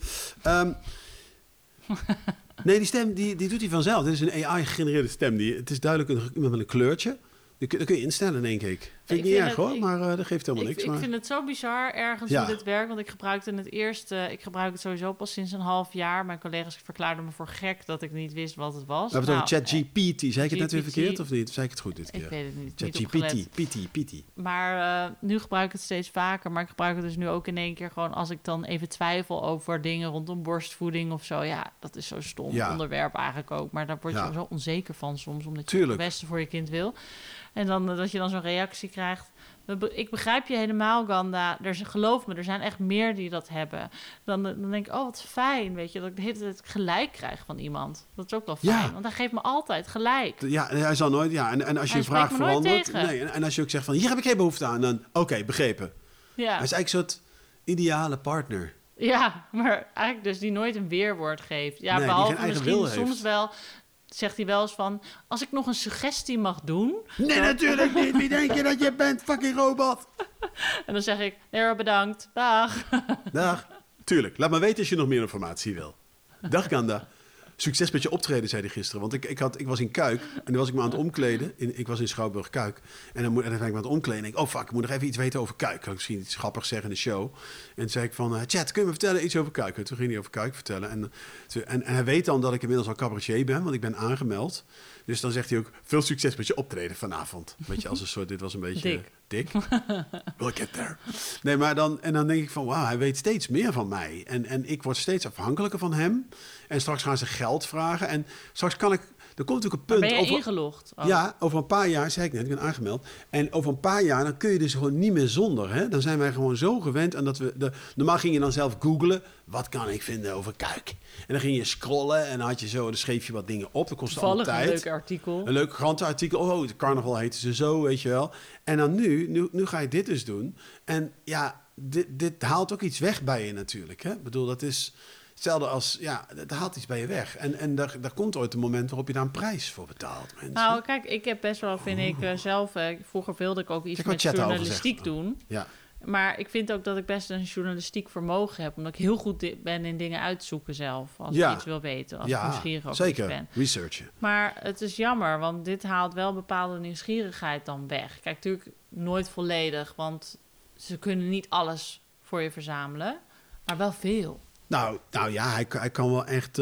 Nee, die stem die doet hij vanzelf. Dit is een AI-gegenereerde stem. Het is duidelijk iemand met een kleurtje. Dat kun je instellen, denk ik. Vind ik niet erg hoor, maar dat geeft helemaal niks. Ik vind het zo bizar ergens hoe dit werkt. Want ik gebruikte het eerst... ik gebruik het sowieso pas sinds een half jaar. Mijn collega's verklaarden me voor gek dat ik niet wist wat het was. We hebben het over ChatGPT. Zei ik het net weer verkeerd of niet? Zei ik het goed dit keer? Ik weet het niet. ChatGPT. Maar nu gebruik ik het steeds vaker. Maar ik gebruik het dus nu ook in één keer gewoon... als ik dan even twijfel over dingen rondom borstvoeding of zo. Ja, dat is zo'n stom onderwerp eigenlijk ook. Maar daar word je zo onzeker van soms. Omdat je het beste voor je kind wil. En dan dat je dan zo'n reactie krijgt. Ik begrijp je helemaal, Ganda. Geloof me, er zijn echt meer die dat hebben. Dan denk ik, oh, wat fijn, weet je. Dat ik de hele tijd gelijk krijg van iemand. Dat is ook wel fijn, want hij geeft me altijd gelijk. Ja, hij zal nooit, en als je een vraag verandert... Nee, en als je ook zegt van, hier heb ik geen behoefte aan. Dan, oké, begrepen. Ja. Hij is eigenlijk een soort ideale partner. Ja, maar eigenlijk dus die nooit een weerwoord geeft. Ja, behalve misschien soms wel... Zegt hij wel eens van... Als ik nog een suggestie mag doen... Nee, natuurlijk niet. Wie denk je dat je bent? Fucking robot. En dan zeg ik... Nee, bedankt. Dag. Dag. Tuurlijk. Laat me weten als je nog meer informatie wil. Dag, Ganda. Succes met je optreden, zei hij gisteren. Want ik was in Kuik en dan was ik me aan het omkleden. Ik was in Schouwburg Kuik. En dan ben ik me aan het omkleden. En ik denk, oh fuck, ik moet nog even iets weten over Kuik. Kan ik misschien iets grappigs zeggen in de show. En toen zei ik van, chat, kun je me vertellen iets over Kuik? En toen ging hij over Kuik vertellen. En hij weet dan dat ik inmiddels al cabaretier ben, want ik ben aangemeld. Dus dan zegt hij ook, veel succes met je optreden vanavond. Weet je, als een soort, dit was een beetje dik. We'll get there. Nee, maar dan denk ik van, wauw, hij weet steeds meer van mij. En ik word steeds afhankelijker van hem. En straks gaan ze geld vragen. En straks kan ik... Er komt natuurlijk een punt... Maar ben je ingelogd? Oh. Ja, over een paar jaar, zei ik net, ik ben aangemeld. En over een paar jaar, dan kun je dus gewoon niet meer zonder. Hè? Dan zijn wij gewoon zo gewend aan dat we... Normaal ging je dan zelf googlen, wat kan ik vinden over Kuik? En dan ging je scrollen en dan had je zo, dan schreef je wat dingen op. Dat kostte allemaal tijd. Een leuk artikel. Een leuk krantenartikel. Oh, het carnaval heten ze zo, weet je wel. En dan nu ga je dit dus doen. En ja, dit haalt ook iets weg bij je natuurlijk. Hè? Ik bedoel, dat is... Hetzelfde als, het haalt iets bij je weg. En daar komt ooit een moment waarop je daar een prijs voor betaalt. Mensen. Nou, kijk, ik heb best wel, vind ik zelf... vroeger wilde ik ook iets met journalistiek doen. Ja. Maar ik vind ook dat ik best een journalistiek vermogen heb. Omdat ik heel goed ben in dingen uitzoeken zelf. Als ik iets wil weten. Als ik nieuwsgierig over iets ben. Researchen. Maar het is jammer, want dit haalt wel bepaalde nieuwsgierigheid dan weg. Kijk, natuurlijk nooit volledig. Want ze kunnen niet alles voor je verzamelen. Maar wel veel. Nou ja, hij kan wel echt...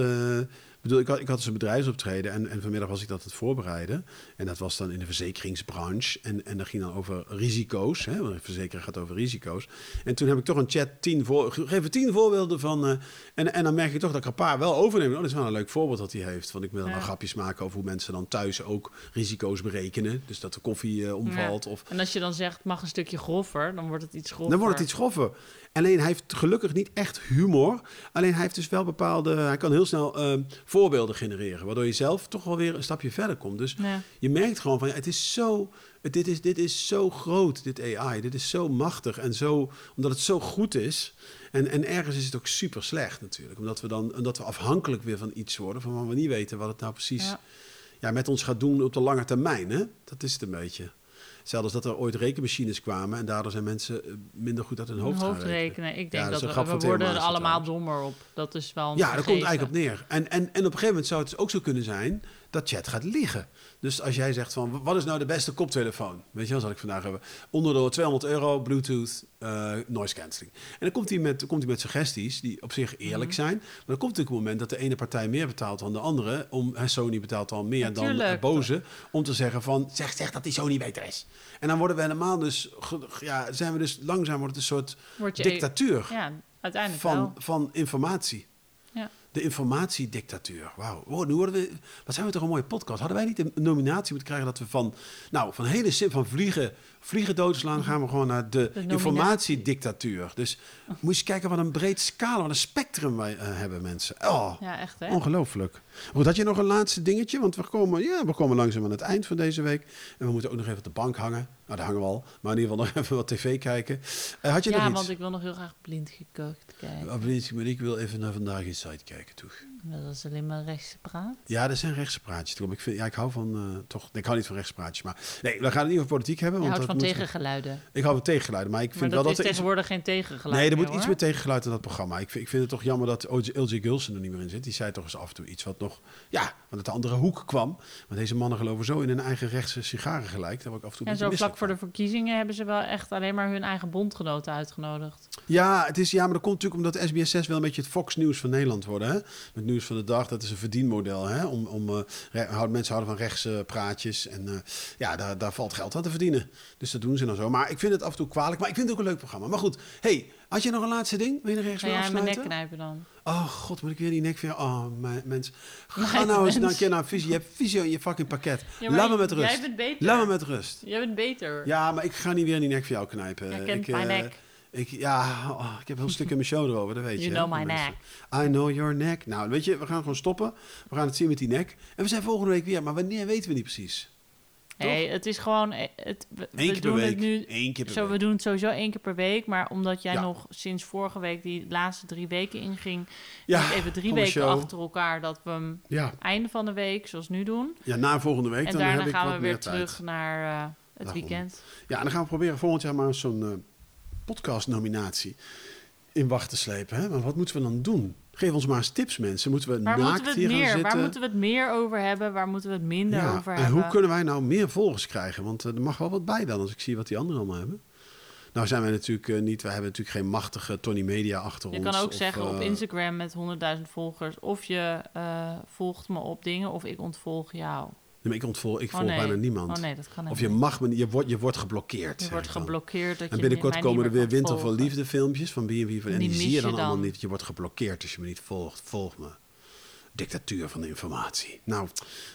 ik had dus een bedrijfsoptreden en vanmiddag was ik dat het voorbereiden. En dat was dan in de verzekeringsbranche. En dat ging dan over risico's. Hè, want een verzekeraar gaat over risico's. En toen heb ik toch een chat 10 voorbeelden van... en dan merk je toch dat ik een paar wel overneem. Oh, dat is wel een leuk voorbeeld wat hij heeft. Want ik wil dan grapjes maken over hoe mensen dan thuis ook risico's berekenen. Dus dat de koffie omvalt. Of... En als je dan zegt, mag een stukje groffer, dan wordt het iets groffer. Dan wordt het iets groffer. Alleen hij heeft gelukkig niet echt humor. Alleen hij heeft dus wel bepaalde... Hij kan heel snel voorbeelden genereren. Waardoor je zelf toch wel weer een stapje verder komt. Dus je merkt gewoon van... het is zo... Dit is zo groot, dit AI. Dit is zo machtig. En zo... Omdat het zo goed is. En ergens is het ook super slecht natuurlijk. Omdat we afhankelijk weer van iets worden. Van waar we niet weten wat het nou precies... met ons gaat doen op de lange termijn. Hè? Dat is het een beetje. Zelfs dat er ooit rekenmachines kwamen en daardoor zijn mensen minder goed uit hun hoofd gaan rekenen. Ik denk dat we worden er allemaal dommer op. Dat is wel een daar komt eigenlijk op neer. En op een gegeven moment zou het dus ook zo kunnen zijn dat chat gaat liegen. Dus als jij zegt van, wat is nou de beste koptelefoon? Weet je wel, zal ik vandaag hebben. Onder de €200, Bluetooth, noise cancelling. En dan komt hij met suggesties die op zich eerlijk zijn. Maar dan komt natuurlijk een moment dat de ene partij meer betaalt dan de andere. Sony betaalt al meer dan Bose. Om te zeggen van, zeg dat die Sony beter is. En dan worden we helemaal dus, langzaam wordt het een soort dictatuur uiteindelijk van informatie. Ja. De informatiedictatuur. Wauw. Oh, nu worden we... Wat zijn we toch een mooie podcast. Hadden wij niet een nominatie moeten krijgen dat we van hele van vliegen doodslaan gaan we gewoon naar de informatiedictatuur. Dus moet je eens kijken wat een breed scala, wat een spectrum wij hebben, mensen. Oh, ja, echt hè? Ongelooflijk. Goed, had je nog een laatste dingetje? Want we komen langzaam aan het eind van deze week. En we moeten ook nog even op de bank hangen. Nou, daar hangen we al. Maar in ieder geval nog even wat tv kijken. Had je nog iets? Want ik wil nog heel graag Blind Gekookt kijken. Maar ik wil even naar Vandaag in Site kijken, toch? Dat is alleen maar rechtse praat. Ja, er zijn rechtse praatjes. Ik hou van ik hou niet van rechtse praatjes. Maar nee, we gaan het niet over politiek hebben. Je want houdt van tegengeluiden. Ik hou van tegengeluiden. Maar ik vind dat wel is dat tegenwoordig geen tegengeluid. Nee, er moet meer, iets meer tegengeluid in dat programma. Ik vind het toch jammer dat LG Gulsen er niet meer in zit. Die zei toch eens af en toe iets wat nog... Ja, want de andere hoek kwam. Want deze mannen geloven zo in hun eigen rechtse sigaren gelijk. Dat ik af en toe en zo vlak voor de verkiezingen hebben ze wel echt alleen maar hun eigen bondgenoten uitgenodigd. Ja, maar dat komt natuurlijk omdat SBS6 wel een beetje het Fox News van Nederland worden. Hè? Het nieuws van de dag, dat is een verdienmodel. Hè? Mensen houden van rechtse praatjes. En daar valt geld aan te verdienen. Dus dat doen ze dan zo. Maar ik vind het af en toe kwalijk. Maar ik vind het ook een leuk programma. Maar goed, had je nog een laatste ding? Wil je nog ergens mee afsluiten? Mijn nek knijpen dan. Oh god, moet ik weer die nek weer... Oh, mensen. Ga nou eens een keer naar Visio. Je hebt Visio in je fucking pakket. Laat me met rust. Jij bent beter. Laat me met rust. Jij bent beter. Ja, maar ik ga niet weer die nek voor jou knijpen. Jij kent mijn nek. Ik heb een stuk in mijn show erover, dat weet je. You know my neck. I know your neck. Nou, weet je, we gaan gewoon stoppen. We gaan het zien met die nek. En we zijn volgende week weer, maar wanneer weten we niet precies. Het is gewoon... Eén keer per week. Eén keer per week. We doen het sowieso 1 keer per week. Maar omdat jij nog sinds vorige week die laatste 3 weken inging... even 3 weken achter elkaar dat we hem einde van de week, zoals nu doen. Ja, na volgende week. En dan daarna heb ik gaan wat we meer weer tijd. terug naar het weekend. Ja, en dan gaan we proberen volgend jaar maar zo'n podcast-nominatie in wacht te slepen. Hè? Maar wat moeten we dan doen? Geef ons maar eens tips, mensen. Moeten we naakt hier gaan zitten? Waar moeten we het meer over hebben? Waar moeten we het minder over en hebben? Hoe kunnen wij nou meer volgers krijgen? Want er mag wel wat bij dan, als ik zie wat die anderen allemaal hebben. Nou zijn wij natuurlijk niet... Wij hebben natuurlijk geen machtige Tony Media achter ons. Je kan ook zeggen op Instagram met 100.000 volgers... of je volgt me op dingen of ik ontvolg jou. Nee, maar ik volg bijna niemand. Oh nee, dat kan of je mag me, je wordt geblokkeerd. Je wordt geblokkeerd. En binnenkort komen er weer Winter van Liefde filmpjes van B&B. En die zie je dan allemaal niet. Je wordt geblokkeerd als je me niet volgt. Volg me. Dictatuur van de informatie. Nou,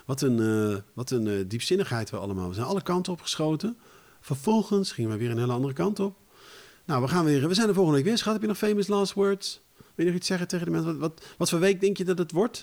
wat een diepzinnigheid we allemaal. We zijn alle kanten opgeschoten. Vervolgens gingen we weer een hele andere kant op. Nou, we zijn er volgende week weer. Schat, heb je nog famous last words? Wil je nog iets zeggen tegen de mensen? Wat voor week denk je dat het wordt?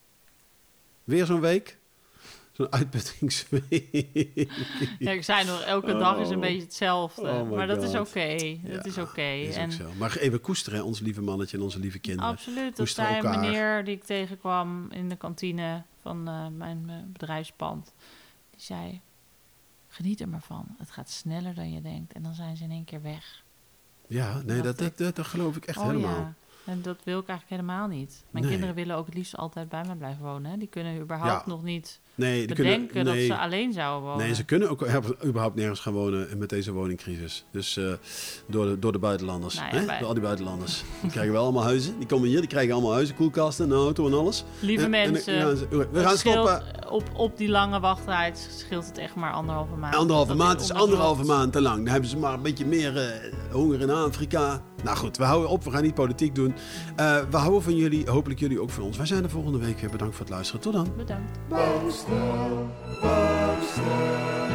Weer zo'n week? Zo'n uitputtingsweek. Ja, ik zei nog, elke dag is een beetje hetzelfde. Maar dat is oké. Dat is oké. En maar even koesteren, ons lieve mannetje en onze lieve kinderen. Absoluut. Dat zei een meneer die ik tegenkwam in de kantine van mijn bedrijfspand. Die zei, geniet er maar van. Het gaat sneller dan je denkt. En dan zijn ze in 1 keer weg. Ja, nee, dat geloof ik echt helemaal. Ja. En dat wil ik eigenlijk helemaal niet. Mijn kinderen willen ook het liefst altijd bij me blijven wonen. Hè? Die kunnen überhaupt nog niet bedenken dat ze alleen zouden wonen. Nee, ze kunnen ook überhaupt nergens gaan wonen met deze woningcrisis. Dus door de buitenlanders. Door al die buitenlanders. Die krijgen wel allemaal huizen. Die komen hier, die krijgen allemaal huizen, koelkasten, een auto en alles. Lieve mensen, we gaan stoppen. Op die lange wachttijd scheelt het echt maar 1,5 maand. 1,5 maand is 1,5 maand te lang. Dan hebben ze maar een beetje meer honger in Afrika. Nou goed, we houden op. We gaan niet politiek doen. We houden van jullie. Hopelijk jullie ook van ons. Wij zijn er volgende week weer. Bedankt voor het luisteren. Tot dan. Bedankt.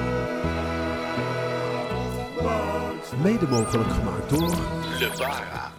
Mede mogelijk gemaakt door Levara.